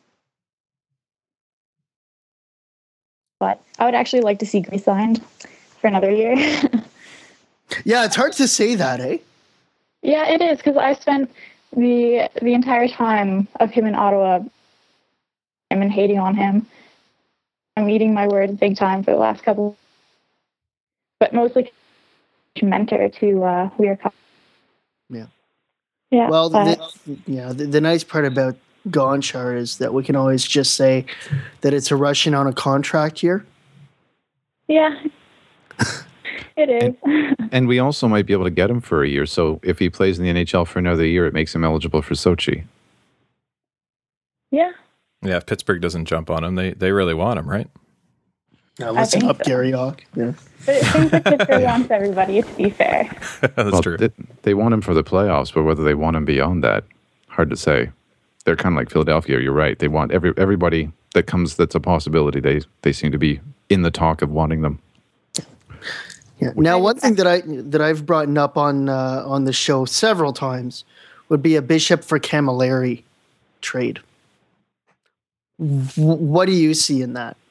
But I would actually like to see Grease signed for another year. Yeah, it's hard to say that, eh? Yeah, it is, because I spent the the entire time of him in Ottawa I've been hating on him. I'm eating my words big time for the last couple, but mostly mentor to uh, Weirkosh. Yeah. Yeah. Well, but- the, yeah. The, the nice part about Gonchar is that we can always just say that it's a Russian on a contract year. yeah. It is. And we also might be able to get him for a year. So if he plays in the N H L for another year, it makes him eligible for Sochi. Yeah. Yeah, if Pittsburgh doesn't jump on him, they, they really want him, right? Now listen up, so. Gary Hawk. Yeah. But it seems like Pittsburgh wants everybody, to be fair. That's well, true. They, they want him for the playoffs, but whether they want him beyond that, hard to say. They're kind of like Philadelphia. You're right. They want every everybody that comes that's a possibility. They they seem to be in the talk of wanting them. Yeah. Now, one thing that I that I've brought up on uh, on the show several times would be a Bishop for Camilleri trade. W- what do you see in that?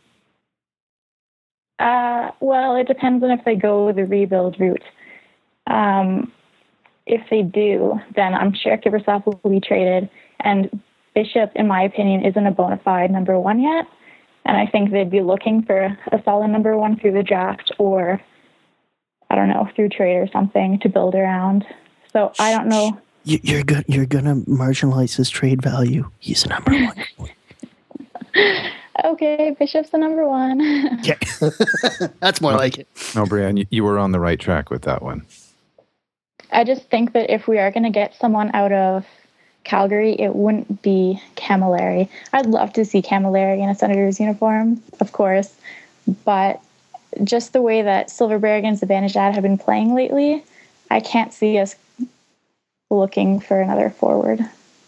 Uh, well, it depends on if they go the rebuild route. Um, if they do, then I'm sure Kiprusoff will be traded. And Bishop, in my opinion, isn't a bona fide number one yet. And I think they'd be looking for a solid number one through the draft or, I don't know, through trade or something to build around. So I don't know. You, you're good. You're gonna marginalize his trade value. He's a number one. Okay, Bishop's the number one. Okay, that's more no, like it. No, Brianne, you, you were on the right track with that one. I just think that if we are going to get someone out of Calgary, it wouldn't be Camilleri. I'd love to see Camilleri in a Senators uniform, of course, but just the way that Silverberg and Zibanejad have been playing lately, I can't see us looking for another forward.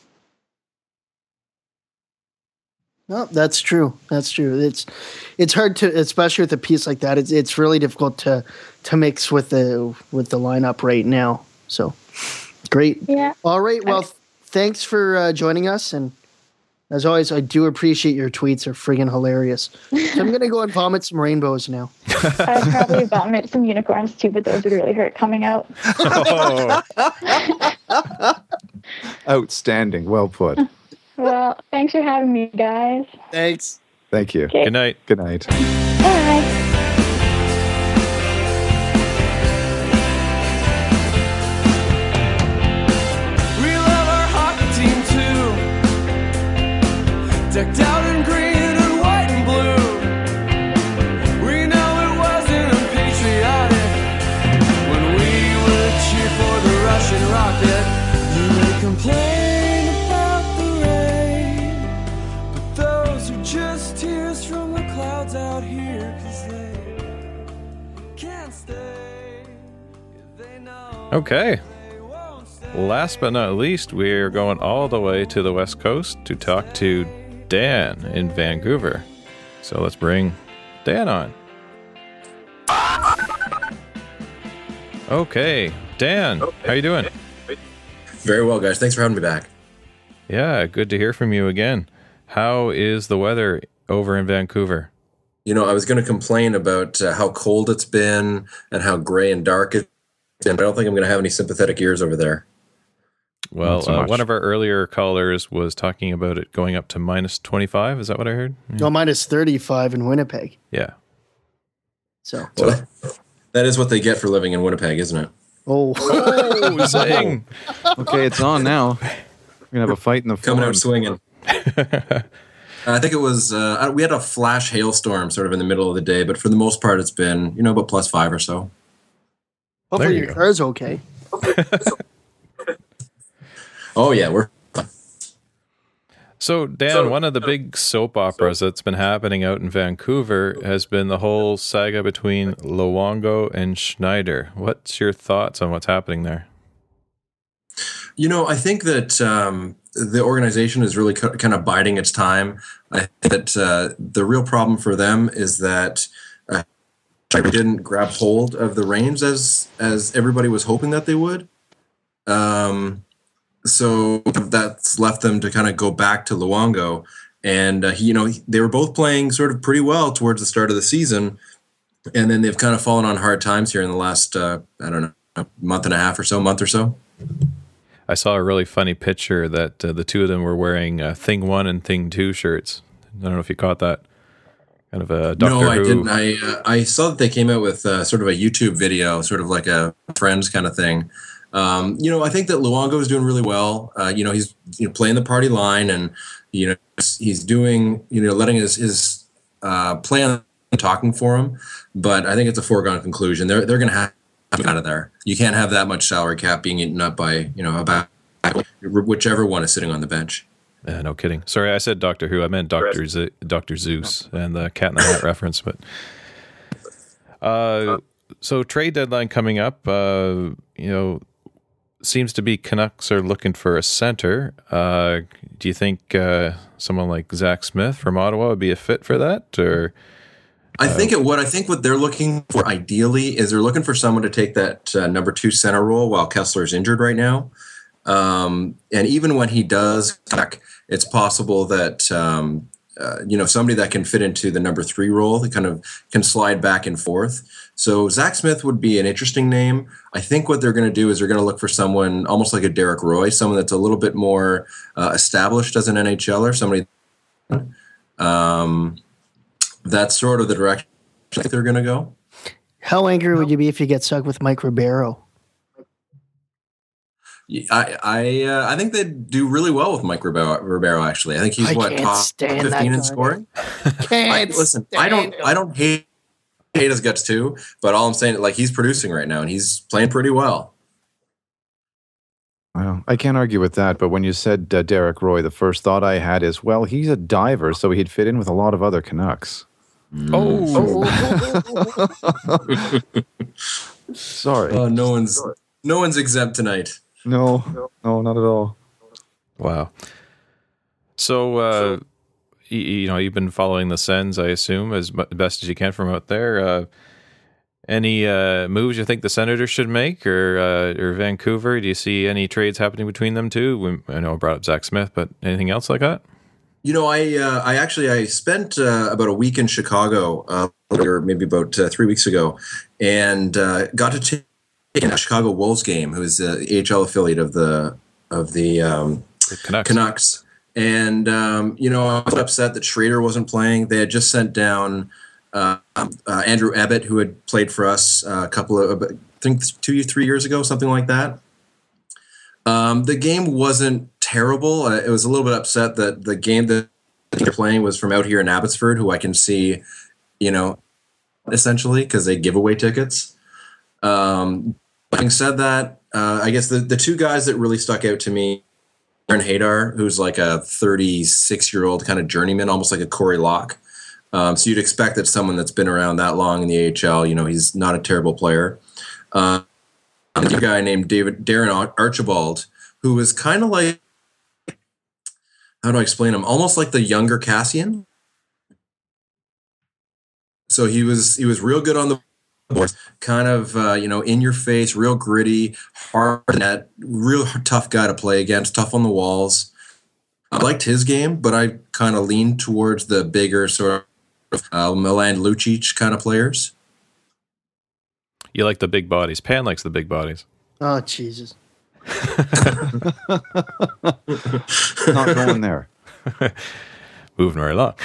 No, that's true. That's true. It's it's hard to, especially with a piece like that. It's it's really difficult to to mix with the with the lineup right now. So great. Yeah. All right. Well, th- thanks for uh, joining us, and as always, I do appreciate your tweets. Are friggin' hilarious. So I'm gonna go and vomit some rainbows now. I'd probably vomit some unicorns too, but those would really hurt coming out. Oh. Outstanding. Well put. Well, thanks for having me, guys. Thanks. Thank you. Okay. Good night. Good night. Bye. Decked out in green and white and blue. We know it wasn't unpatriotic when we would cheer for the Russian rocket. You may complain about the rain, but those are just tears from the clouds out here, 'cause they can't stay. They know. Okay. Last but not least, we're going all the way to the West Coast to talk to Dan in Vancouver. So let's bring Dan on. Okay, Dan, okay. How you doing? Very well, guys. Thanks for having me back. Yeah, good to hear from you again. How is the weather over in Vancouver? You know, I was going to complain about uh, how cold it's been and how gray and dark it's been, but I don't think I'm going to have any sympathetic ears over there. Well, so uh, one of our earlier callers was talking about it going up to minus twenty-five. Is that what I heard? Yeah. No, minus thirty-five in Winnipeg. Yeah. So well, that is what they get for living in Winnipeg, isn't it? Oh, oh saying. Okay, it's on now. We're gonna have a fight in the coming out swinging. I think it was uh, we had a flash hailstorm sort of in the middle of the day, but for the most part, it's been you know about plus five or so. Hopefully, you your go. car's okay. Oh, yeah, we're... So, Dan, so, one of the big soap operas so, that's been happening out in Vancouver has been the whole saga between Luongo and Schneider. What's your thoughts on what's happening there? You know, I think that um, the organization is really co- kind of biding its time. I think that uh, the real problem for them is that uh, they didn't grab hold of the reins as, as everybody was hoping that they would. Um... So that's left them to kind of go back to Luongo. And, uh, he, you know, they were both playing sort of pretty well towards the start of the season. And then they've kind of fallen on hard times here in the last, uh, I don't know, a month and a half or so, month or so. I saw a really funny picture that uh, the two of them were wearing uh, Thing One and Thing Two shirts. I don't know if you caught that. Kind of a Doctor No, I Who. didn't. I, uh, I saw that they came out with uh, sort of a YouTube video, sort of like a Friends kind of thing. Um, you know, I think that Luongo is doing really well. Uh, you know, he's you know, playing the party line, and you know he's doing you know letting his his uh, plan talking for him. But I think it's a foregone conclusion. They're they're going to have to get out of there. You can't have that much salary cap being eaten up by you know about whichever one is sitting on the bench. Yeah, no kidding. Sorry, I said Doctor Who. I meant Doctor Z- Doctor Zeus and the Cat in the Hat reference. But uh, so trade deadline coming up. Uh, you know, seems to be Canucks are looking for a center. Uh, do you think uh, someone like Zach Smith from Ottawa would be a fit for that? Or I think it would. I think what they're looking for ideally is they're looking for someone to take that uh, number two center role while Kessler's injured right now. Um, and even when he does back, it's possible that, um, uh, you know, somebody that can fit into the number three role, that kind of can slide back and forth. So Zach Smith would be an interesting name. I think what they're going to do is they're going to look for someone almost like a Derek Roy, someone that's a little bit more uh, established as an N H L er, somebody um, that's sort of the direction I think they're going to go. How angry would you be if you get stuck with Mike Ribeiro? I I uh, I think they do really well with Mike Ribeiro, Ribeiro. Actually, I think he's I what can't top stand that fifteen in guy. scoring. Can't I, listen, stand I don't him. I don't hate hate his guts too, but all I'm saying, like, he's producing right now and he's playing pretty well. Well, I can't argue with that, but when you said uh, Derek Roy, the first thought I had is, well, he's a diver, so he'd fit in with a lot of other Canucks. Oh, sorry. Oh, no one's no one's exempt tonight. No, no, not at all. Wow. So, uh, you, you know, you've been following the Sens, I assume, as mu- best as you can from out there. Uh, any uh, moves you think the Senators should make, or uh, or Vancouver? Do you see any trades happening between them two? We, I know I brought up Zach Smith, but anything else like that? You know, I uh, I actually I spent uh, about a week in Chicago, uh, or maybe about uh, three weeks ago, and uh, got to take a Chicago Wolves game, who is the A H L affiliate of the of the, um, the Canucks. Canucks. And um, you know, I was upset that Schrader wasn't playing. They had just sent down uh, uh, Andrew Ebbett, who had played for us uh, a couple of, I think, two, three years ago, something like that. Um, the game wasn't terrible. Uh, it was a little bit upset that the game that they're playing was from out here in Abbotsford, who I can see, you know, essentially, because they give away tickets. Um, having said that, uh, I guess the, the two guys that really stuck out to me, Aaron Hadar, who's like a thirty-six-year-old kind of journeyman, almost like a Corey Locke. Um, so you'd expect that someone that's been around that long in the A H L, you know, he's not a terrible player. Uh, another guy named David Darren Archibald, who was kind of like, how do I explain him? Almost like the younger Cassian. So he was he was real good on the board, kind of uh, you know, in your face, real gritty, hard net, real tough guy to play against, tough on the walls. I liked his game, but I kind of leaned towards the bigger sort of uh, Milan Lucic kind of players. You like the big bodies. Pan likes the big bodies. Oh, Jesus. Not going there. Moving right along.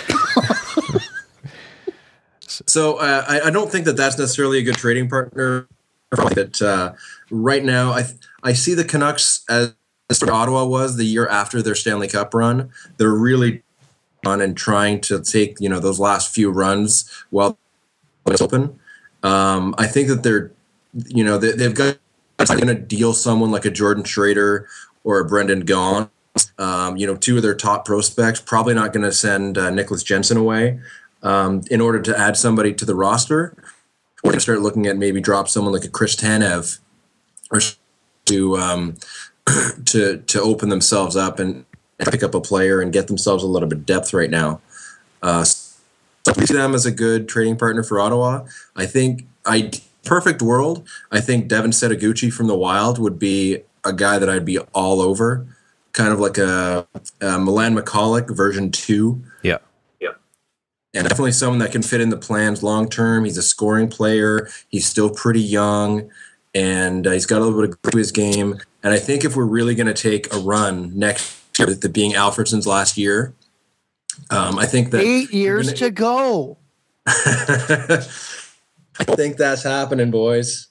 So uh, I, I don't think that that's necessarily a good trading partner. That uh, right now, I I see the Canucks as Ottawa was the year after their Stanley Cup run. They're really on and trying to take, you know, those last few runs while it's open. Um, I think that they're, you know, they, they've got going to deal someone like a Jordan Schrader or a Brendan Gaughan. Um, you know, two of their top prospects. Probably not going to send uh, Nicholas Jensen away. Um, in order to add somebody to the roster, we're going to start looking at maybe drop someone like a Chris Tanev, or to um, to to open themselves up and pick up a player and get themselves a little bit of depth right now. Uh, so I see them as a good trading partner for Ottawa. I think, I perfect world, I think Devin Setoguchi from the Wild would be a guy that I'd be all over, kind of like a, a Milan Michalek version two. Yeah. And definitely someone that can fit in the plans long term. He's a scoring player. He's still pretty young, and uh, he's got a little bit of grit to his game. And I think if we're really going to take a run next year, the being Alfredsson's last year, um, I think that eight years gonna, to go. I think that's happening, boys.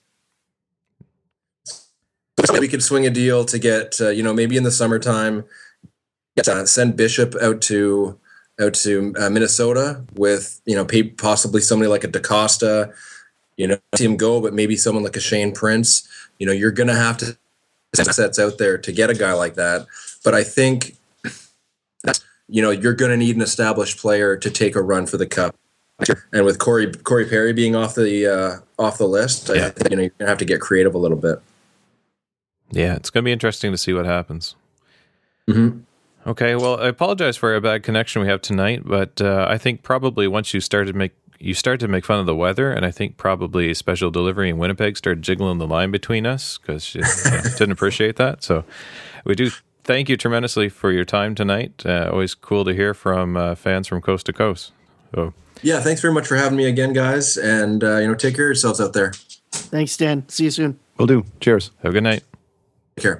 So we could swing a deal to get, uh, you know, maybe in the summertime, get, uh, send Bishop out to. out to uh, Minnesota with, you know, possibly somebody like a DaCosta, you know, see him go, but maybe someone like a Shane Prince. You know, you're going to have to assets out there to get a guy like that. But I think you know, you're going to need an established player to take a run for the cup. And with Corey Corey Perry being off the uh, off the list, yeah. I think, you know, you're going to have to get creative a little bit. Yeah, it's going to be interesting to see what happens. Mm-hmm. Okay, well, I apologize for a bad connection we have tonight, but uh, I think probably once you started to make you started to make fun of the weather, and I think probably Special Delivery in Winnipeg started jiggling the line between us because she uh, didn't appreciate that. So we do thank you tremendously for your time tonight. Uh, always cool to hear from uh, fans from coast to coast. So. Yeah, thanks very much for having me again, guys, and uh, you know, take care of yourselves out there. Thanks, Dan. See you soon. Will do. Cheers. Have a good night. Take care.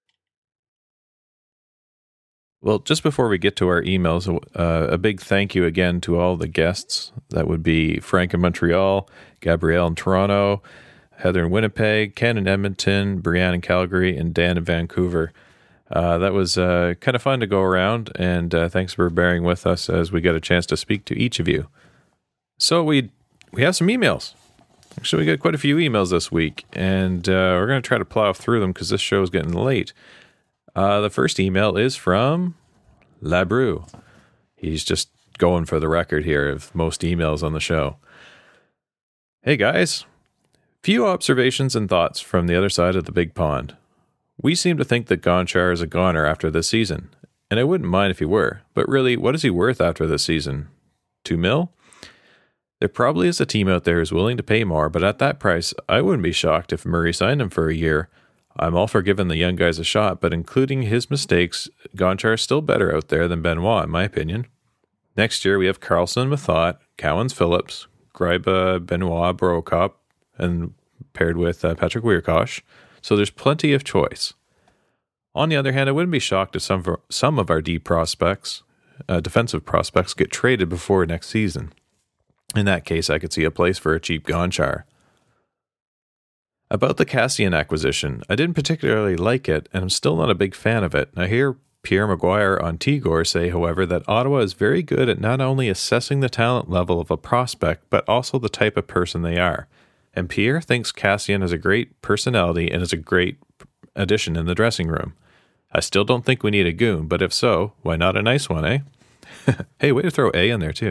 Well, just before we get to our emails, uh, a big thank you again to all the guests. That would be Frank in Montreal, Gabrielle in Toronto, Heather in Winnipeg, Ken in Edmonton, Brianne in Calgary, and Dan in Vancouver. Uh, that was uh, kind of fun to go around, and uh, thanks for bearing with us as we get a chance to speak to each of you. So we we have some emails. Actually, we got quite a few emails this week, and uh, we're going to try to plow through them because this show is getting late. Uh, the first email is from Labru. He's just going for the record here of most emails on the show. Hey guys, few observations and thoughts from the other side of the big pond. We seem to think that Gonchar is a goner after this season, and I wouldn't mind if he were, but really, what is he worth after this season? Two mil? There probably is a team out there who's willing to pay more, but at that price, I wouldn't be shocked if Murray signed him for a year. I'm all for giving the young guys a shot, but including his mistakes, Gonchar is still better out there than Benoit, in my opinion. Next year, we have Carlson, Mathot, Cowens, Phillips, Greiba, Benoit, Brokop, and paired with uh, Patrick Wierkosh. So there's plenty of choice. On the other hand, I wouldn't be shocked if some of our, some of our D prospects, uh, defensive prospects, get traded before next season. In that case, I could see a place for a cheap Gonchar. About the Kassian acquisition, I didn't particularly like it, and I'm still not a big fan of it. I hear Pierre Maguire on Tigor say, however, that Ottawa is very good at not only assessing the talent level of a prospect, but also the type of person they are. And Pierre thinks Kassian has a great personality and is a great addition in the dressing room. I still don't think we need a goon, but if so, why not a nice one, eh? Hey, way to throw A in there, too.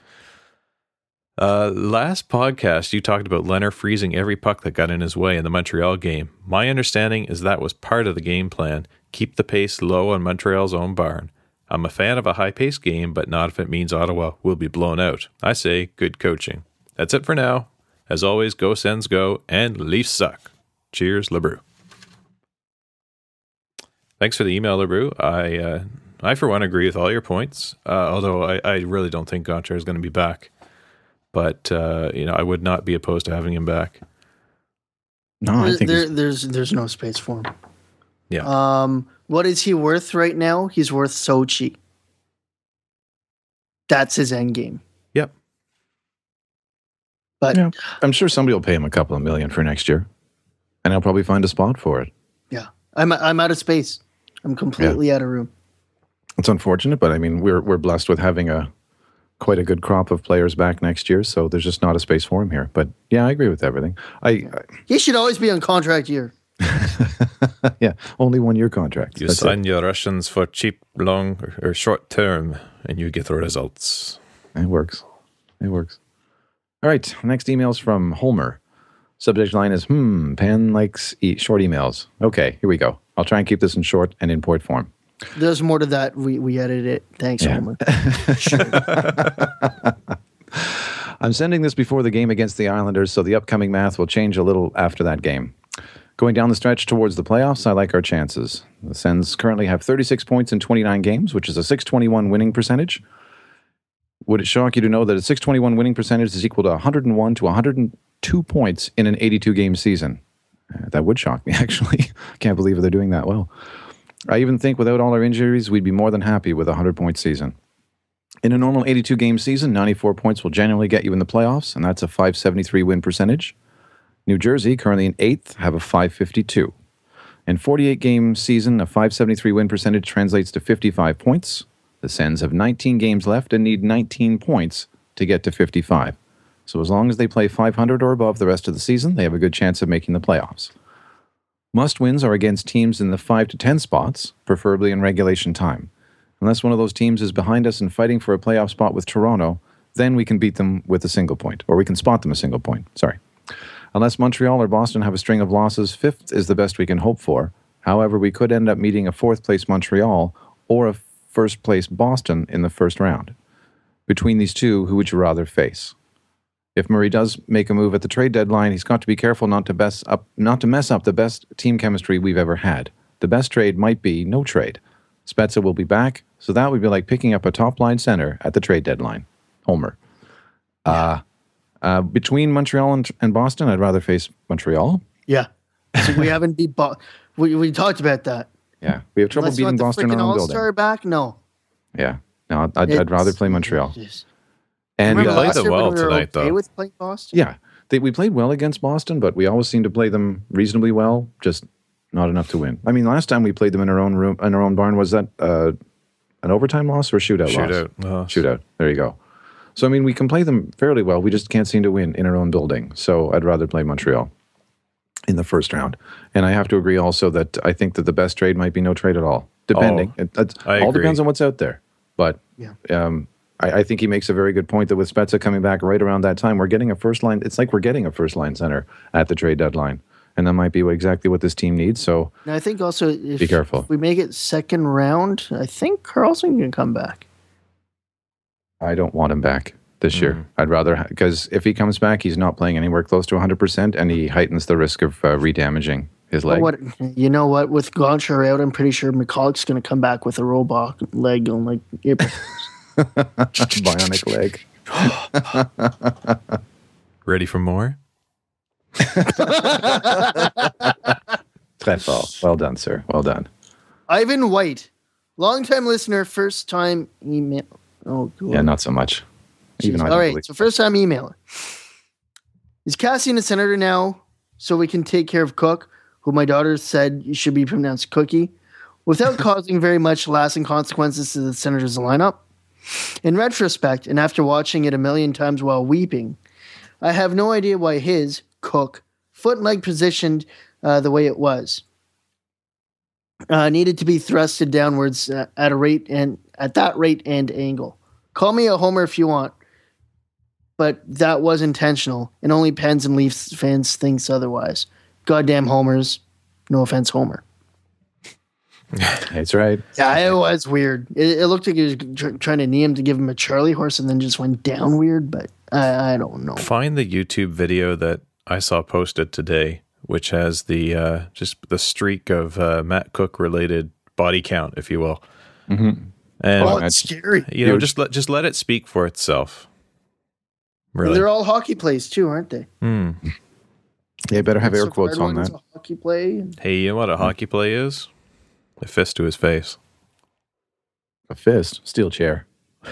Uh, last podcast, you talked about Leonard freezing every puck that got in his way in the Montreal game. My understanding is that was part of the game plan. Keep the pace low on Montreal's own barn. I'm a fan of a high-paced game, but not if it means Ottawa will be blown out. I say good coaching. That's it for now. As always, go Sens go, and Leafs suck. Cheers, LeBrew. Thanks for the email, LeBrew. I, uh, I for one, agree with all your points, uh, although I, I really don't think Gonchar is going to be back. But, uh, you know, I would not be opposed to having him back. No, I think there, there's there's no space for him. Yeah. Um, what is he worth right now? He's worth Sochi. That's his end game. Yep. But yeah, I'm sure somebody will pay him a couple of million for next year, and he'll probably find a spot for it. Yeah, I'm I'm out of space. I'm completely yeah. out of room. It's unfortunate, but I mean, we're we're blessed with having a quite a good crop of players back next year, so there's just not a space for him here. But yeah, I agree with everything. I, I he should always be on contract year. Yeah, only one year contract. You That's sign it. your Russians for cheap, long, or, or short term, and you get the results. It works. It works. All right, next email's from Homer. Subject line is, hmm, Pan likes e- short emails. Okay, here we go. I'll try and keep this in short and in point form. There's more to that. We we edited it. Thanks, yeah. Homer. I'm sending this before the game against the Islanders, so the upcoming math will change a little after that game. Going down the stretch towards the playoffs, I like our chances. The Sens currently have thirty-six points in twenty-nine games, which is a six twenty-one winning percentage. Would it shock you to know that a six twenty-one winning percentage is equal to one hundred one to one hundred two points in an eighty-two game season? Uh, that would shock me, actually. Can't believe they're doing that well. I even think without all our injuries, we'd be more than happy with a one hundred point season. In a normal eighty-two game season, ninety-four points will generally get you in the playoffs, and that's a five seventy-three win percentage. New Jersey, currently in eighth, have a five fifty-two. In forty-eight game season, a five seventy-three win percentage translates to fifty-five points. The Sens have nineteen games left and need nineteen points to get to fifty-five. So as long as they play five hundred or above the rest of the season, they have a good chance of making the playoffs. Must-wins are against teams in the five to ten spots, preferably in regulation time. Unless one of those teams is behind us and fighting for a playoff spot with Toronto, then we can beat them with a single point, or we can spot them a single point. Sorry. Unless Montreal or Boston have a string of losses, fifth is the best we can hope for. However, we could end up meeting a fourth-place Montreal or a first-place Boston in the first round. Between these two, who would you rather face? If Murray does make a move at the trade deadline, he's got to be careful not to mess up, not to mess up the best team chemistry we've ever had. The best trade might be no trade. Spezza will be back, so that would be like picking up a top-line center at the trade deadline. Homer. Uh, uh, between Montreal and, and Boston, I'd rather face Montreal. Yeah. So we haven't beat Bo- we we talked about that. Yeah, we have trouble Unless you beating want the Boston in freaking our own All-Star building. back? No. Yeah, no, I'd, I'd, I'd rather play Montreal. And We uh, played them Last year well when we were tonight, okay though. with playing Boston? Yeah, they, we played well against Boston, but we always seem to play them reasonably well, just not enough to win. I mean, last time we played them in our own room, in our own barn, was that uh, an overtime loss or a shootout, Shootout loss? loss. Shootout. There you go. So, I mean, we can play them fairly well. We just can't seem to win in our own building. So I'd rather play Montreal in the first round. And I have to agree also that I think that the best trade might be no trade at all, depending. Oh, it, it I all agree. depends on what's out there. But Yeah. um, I, I think he makes a very good point that with Spezza coming back right around that time, we're getting a first line. It's like we're getting a first line center at the trade deadline. And that might be what, exactly what this team needs. So And I think also if, Be careful. if we make it second round, I think Carlson can come back. I don't want him back this year. I'd rather, because if he comes back, he's not playing anywhere close to one hundred percent, and he heightens the risk of uh, redamaging his leg. What you know? What with Gonchar out, I'm pretty sure McCulloch's going to come back with a robot leg on like April. Bionic leg. Ready for more? Très fort. Well done, sir. Well done. Ivan White, longtime listener, first time email. Oh, God. Yeah, not so much. Even I All don't right, believe- so first time emailer. Is Cassian a senator now so we can take care of Cook, who my daughter said you should be pronounced Cookie, without causing very much lasting consequences to the Senators' lineup? In retrospect, and after watching it a million times while weeping, I have no idea why his, Cook, foot and leg positioned uh, the way it was. Uh, needed to be thrusted downwards uh, at a rate and at that rate and angle. Call me a homer if you want, but that was intentional, and only Pens and Leafs fans thinks otherwise. Goddamn homers. No offense, Homer. That's right. Yeah, it was weird. It, it looked like he was tr- trying to knee him to give him a Charlie horse, and then just went down weird. But I, I don't know. Find the YouTube video that I saw posted today, which has the uh, just the streak of uh, Matt Cook related body count, if you will. Mm-hmm. And Oh, it's scary. You know, just let just let it speak for itself. Really, They're all hockey plays too, aren't they? Hmm. Yeah, you better have air So quotes on Cardinals that. a hockey play. Hey, you know what a hockey play is? A fist to his face. A fist, steel chair.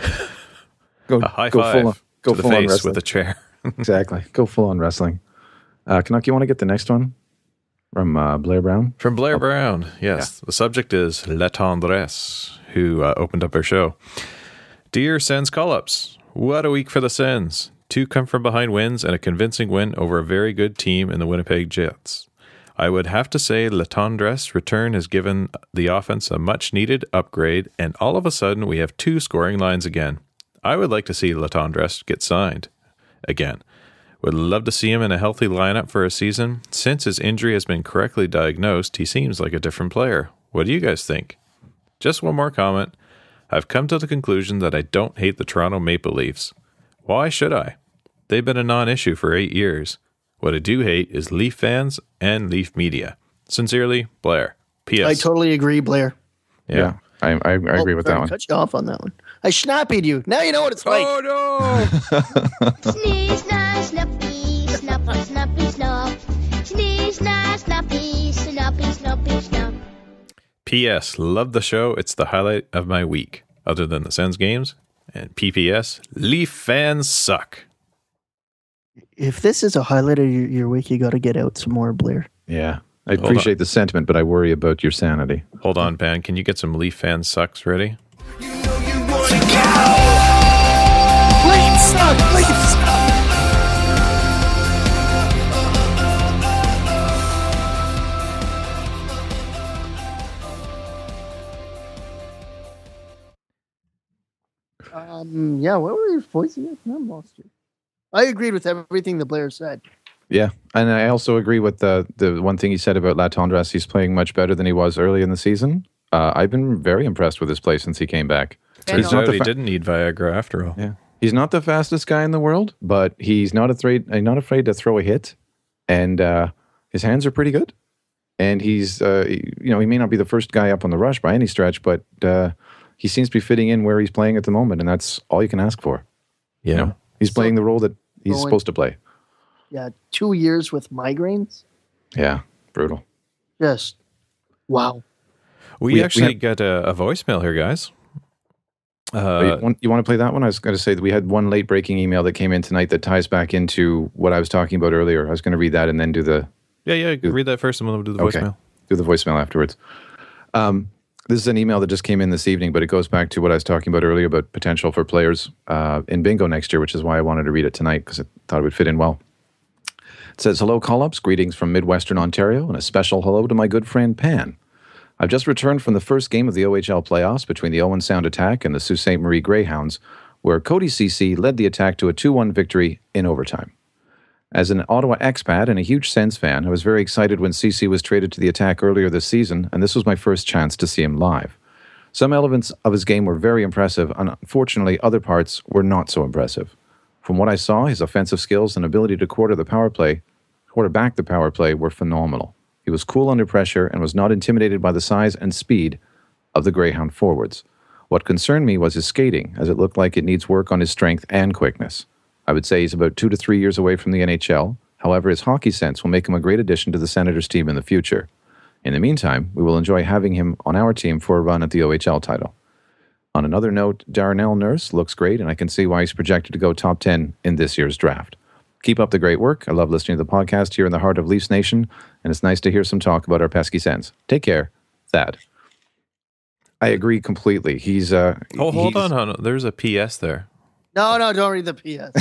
Go, A high go five full on, go to the full on face wrestling. with a chair. Exactly. Go full on wrestling. Uh, Canuck, you want to get the next one from uh, Blair Brown? From Blair Brown, yes. The subject is La Tendresse, who uh, opened up our show. Dear Sens call-ups, what a week for the Sens. Two come-from-behind wins and a convincing win over a very good team in the Winnipeg Jets. I would have to say La Tendresse return has given the offense a much-needed upgrade, and all of a sudden we have two scoring lines again. I would like to see La Tendresse get signed again. Would love to see him in a healthy lineup for a season. Since his injury has been correctly diagnosed, he seems like a different player. What do you guys think? Just one more comment. I've come to the conclusion that I don't hate the Toronto Maple Leafs. Why should I? They've been a non-issue for eight years. What I do hate is Leaf fans and Leaf media. Sincerely, Blair. P S. I totally agree, Blair. Yeah. Yeah, I, I, I agree Oh, with sorry, that one. Cut you off on that one. I snappied you. Now you know what it's like. Oh, no! Sneeze, na, snappy, snappy, snappy, snap. Sneeze, na, snappy, snappy, snappy, snap. P S. Love the show. It's the highlight of my week, other than the Sens games. And P P S. Leaf fans suck. If this is a highlight of your, your week, you got to get out some more, Blair. Yeah, I Hold appreciate the sentiment, but I worry about your sanity. Hold on, Pan. Can you get some Leaf fans sucks ready? Leaf suck! Leaf suck! Um, yeah, what were your voices? I'm lost here. I agreed with everything the player said. Yeah, and I also agree with the the one thing he said about Latendresse. He's playing much better than he was early in the season. Uh, I've been very impressed with his play since he came back. Turns out he fa- didn't need Viagra after all. Yeah, he's not the fastest guy in the world, but he's not afraid. Not afraid to throw a hit, and uh, his hands are pretty good. And he's, uh, you know, he may not be the first guy up on the rush by any stretch, but uh, he seems to be fitting in where he's playing at the moment, and that's all you can ask for. Yeah, you know, he's playing the role that he's Going- supposed to play. Yeah, two years with migraines. Yeah, brutal. Just wow. We, We- actually we have- got a, a voicemail here, guys. Oh, you, Uh, want, you want to play that one? I was going to say that we had one late breaking email that came in tonight that ties back into what I was talking about earlier. I was going to read that and then do the yeah, yeah. Read that first, and we'll do the okay, voicemail. do the voicemail afterwards. Um, this is an email that just came in this evening, but it goes back to what I was talking about earlier about potential for players uh, in bingo next year, which is why I wanted to read it tonight because I thought it would fit in well. It says, hello, call-ups, greetings from Midwestern Ontario, and a special hello to my good friend Pan. I've just returned from the first game of the O H L playoffs between the Owen Sound Attack and the Sault Ste. Marie Greyhounds, where Cody Ceci led the attack to a two one victory in overtime. As an Ottawa expat and a huge Sens fan, I was very excited when Ceci was traded to the attack earlier this season, and this was my first chance to see him live. Some elements of his game were very impressive, and unfortunately other parts were not so impressive. From what I saw, his offensive skills and ability to quarter the power play, quarterback the power play were phenomenal. He was cool under pressure and was not intimidated by the size and speed of the Greyhound forwards. What concerned me was his skating, as it looked like it needs work on his strength and quickness. I would say he's about two to three years away from the N H L. However, his hockey sense will make him a great addition to the Senators team in the future. In the meantime, we will enjoy having him on our team for a run at the O H L title. On another note, Darnell Nurse looks great, and I can see why he's projected to go top ten in this year's draft. Keep up the great work. I love listening to the podcast here in the heart of Leafs Nation, and it's nice to hear some talk about our pesky Sens. Take care, Thad. I agree completely. He's uh. Oh, hold he's, on, hold on. There's a P S there. No, no, don't read the P S.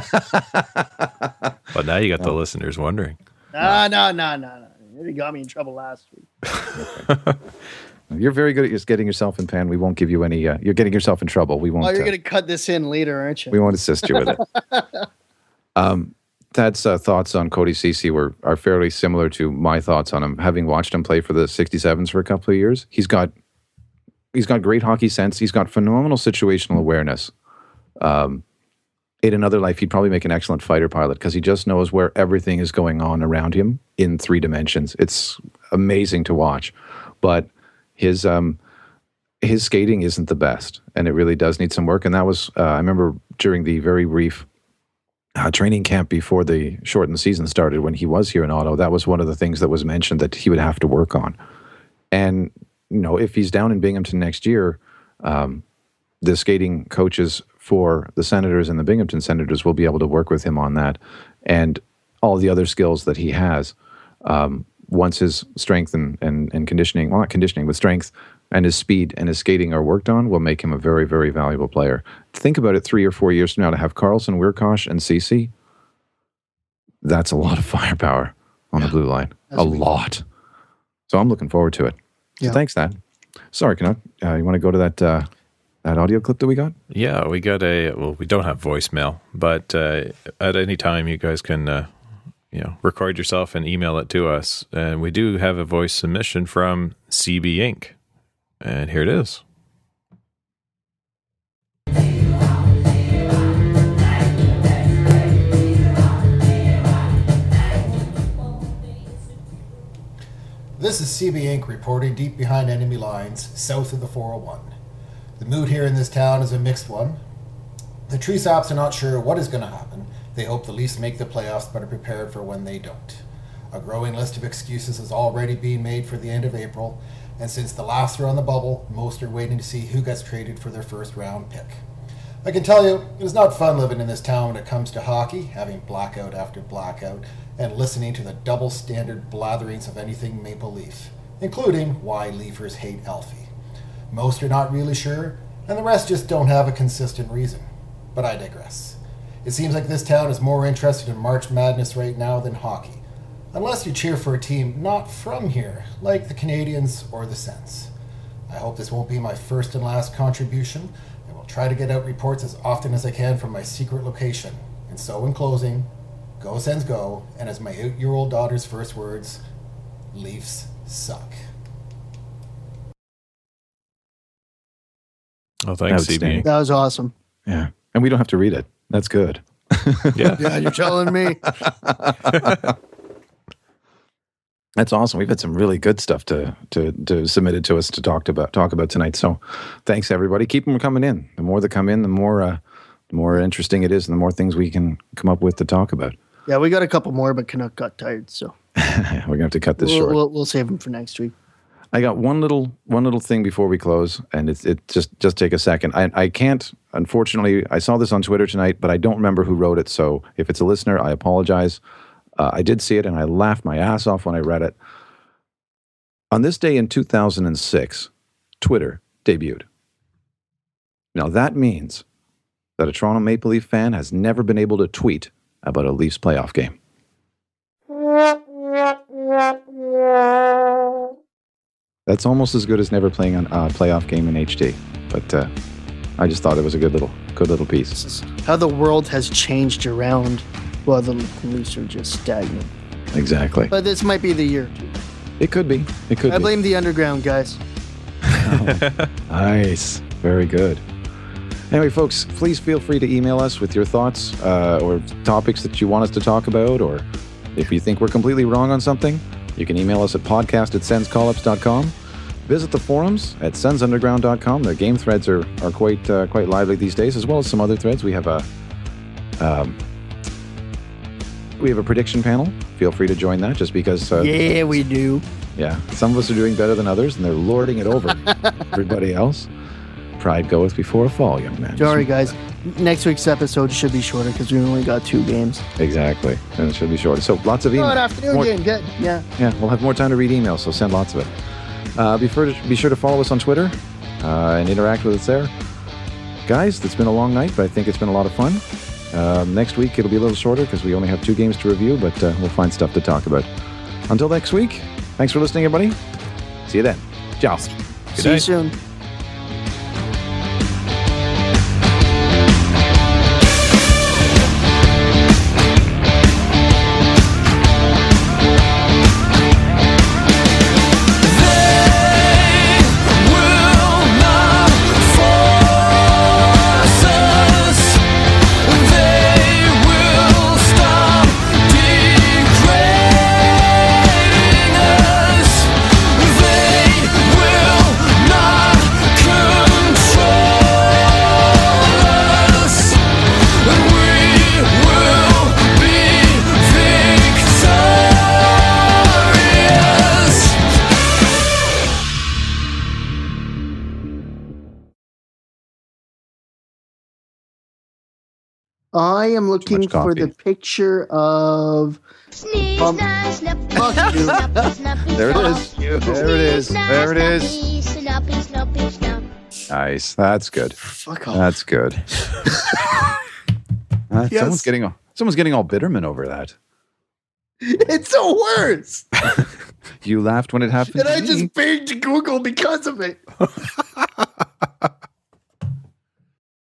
But now you got the listeners wondering. No, no, no, no, no. You got me in trouble last week. You're very good at just getting yourself in pan. We won't give you any. Uh, you're getting yourself in trouble. We won't. Oh, you're uh, going to cut this in later, aren't you? We won't assist you with it. um, Thad's uh, thoughts on Cody Ceci were are fairly similar to my thoughts on him. Having watched him play for the sixty-sevens for a couple of years, he's got he's got great hockey sense. He's got phenomenal situational awareness. Um, in another life, he'd probably make an excellent fighter pilot because he just knows where everything is going on around him in three dimensions. It's amazing to watch, but his um, his skating isn't the best, and it really does need some work. And that was uh, I remember during the very brief uh, training camp before the shortened season started, when he was here in Ottawa, that was one of the things that was mentioned that he would have to work on. And you know, if he's down in Binghamton next year, um, the skating coaches for the Senators and the Binghamton Senators will be able to work with him on that, and all the other skills that he has. Um, once his strength and, and, and conditioning, well, not conditioning, but strength and his speed and his skating are worked on, will make him a very, very valuable player. Think about it, three or four years from now, to have Carlson, Wirkosh, and Ceci, that's a lot of firepower on yeah, the blue line. A lot. So I'm looking forward to it. So yeah. Thanks, Thad. Sorry, Canuck. Uh, you want to go to that uh, that audio clip that we got? Yeah, we got a, well, we don't have voicemail, but uh, at any time you guys can, uh, you know, record yourself and email it to us. And we do have a voice submission from C B Incorporated. And here it is. This is C B Incorporated reporting deep behind enemy lines, south of the four oh one. The mood here in this town is a mixed one. The Tree Sops are not sure what is going to happen. They hope the Leafs make the playoffs, but are prepared for when they don't. A growing list of excuses is already being made for the end of April, and since the Laughs are on the bubble, most are waiting to see who gets traded for their first round pick. I can tell you, it is not fun living in this town when it comes to hockey, having blackout after blackout, and listening to the double standard blatherings of anything Maple Leaf, including why Leafers hate Elfie. Most are not really sure, and the rest just don't have a consistent reason. But I digress. It seems like this town is more interested in March Madness right now than hockey, unless you cheer for a team not from here, like the Canadiens or the Sens. I hope this won't be my first and last contribution. I will try to get out reports as often as I can from my secret location. And so, in closing, go Sens go, and as my eight-year-old daughter's first words, Leafs suck. Oh, thanks, C B. That was awesome. Yeah. And we don't have to read it. That's good. Yeah. Yeah, you're telling me. That's awesome. We've had some really good stuff to to to submitted to us to talk about talk about tonight. So, thanks everybody. Keep them coming in. The more that come in, the more uh, the more interesting it is, and the more things we can come up with to talk about. Yeah, we got a couple more, but Canuck got tired, so We're gonna have to cut this we'll, short. We'll, we'll save them for next week. I got one little one little thing before we close, and it's it just just take a second. I I can't unfortunately. I saw this on Twitter tonight, but I don't remember who wrote it. So if it's a listener, I apologize. Uh, I did see it, and I laughed my ass off when I read it. On this day in two thousand six, Twitter debuted. Now that means that a Toronto Maple Leaf fan has never been able to tweet about a Leafs playoff game. That's almost as good as never playing a uh, playoff game in H D. But uh, I just thought it was a good little, good little piece. This is how the world has changed around while the Leafs are just stagnant. Exactly. But this might be the year. It could be. It could I be. blame the underground, guys. Nice. Very good. Anyway, folks, please feel free to email us with your thoughts uh, or topics that you want us to talk about, or if you think we're completely wrong on something, you can email us at podcast at sens call ups dot com. Visit the forums at sens underground dot com. Their game threads are, are quite uh, quite lively these days, as well as some other threads. We have a um, we have a prediction panel. Feel free to join that, just because. Uh, Yeah, we do. Yeah, some of us are doing better than others, and they're lording it over everybody else. Pride goeth before a fall, young man. Sorry, guys. Next week's episode should be shorter because we only got two games. Exactly, and it should be shorter. So lots of Oh, emails. an afternoon More- game. Good. Yeah. Yeah, we'll have more time to read emails, so send lots of it. Uh, be, sure to, be sure to follow us on Twitter uh, and interact with us there. Guys, it's been a long night, but I think it's been a lot of fun. Um, next week, it'll be a little shorter because we only have two games to review, but uh, we'll find stuff to talk about. Until next week, thanks for listening, everybody. See you then. Ciao. See you soon. I am looking for the picture of. Um, fuck you. There it is. There it is. There it is. Snoppy, snoppy, snop. Nice. That's good. Fuck off. That's good. Uh, Yes. Someone's getting all, someone's getting all bitterman over that. It's the worst. You laughed when it happened. And to I me. just banged Google because of it.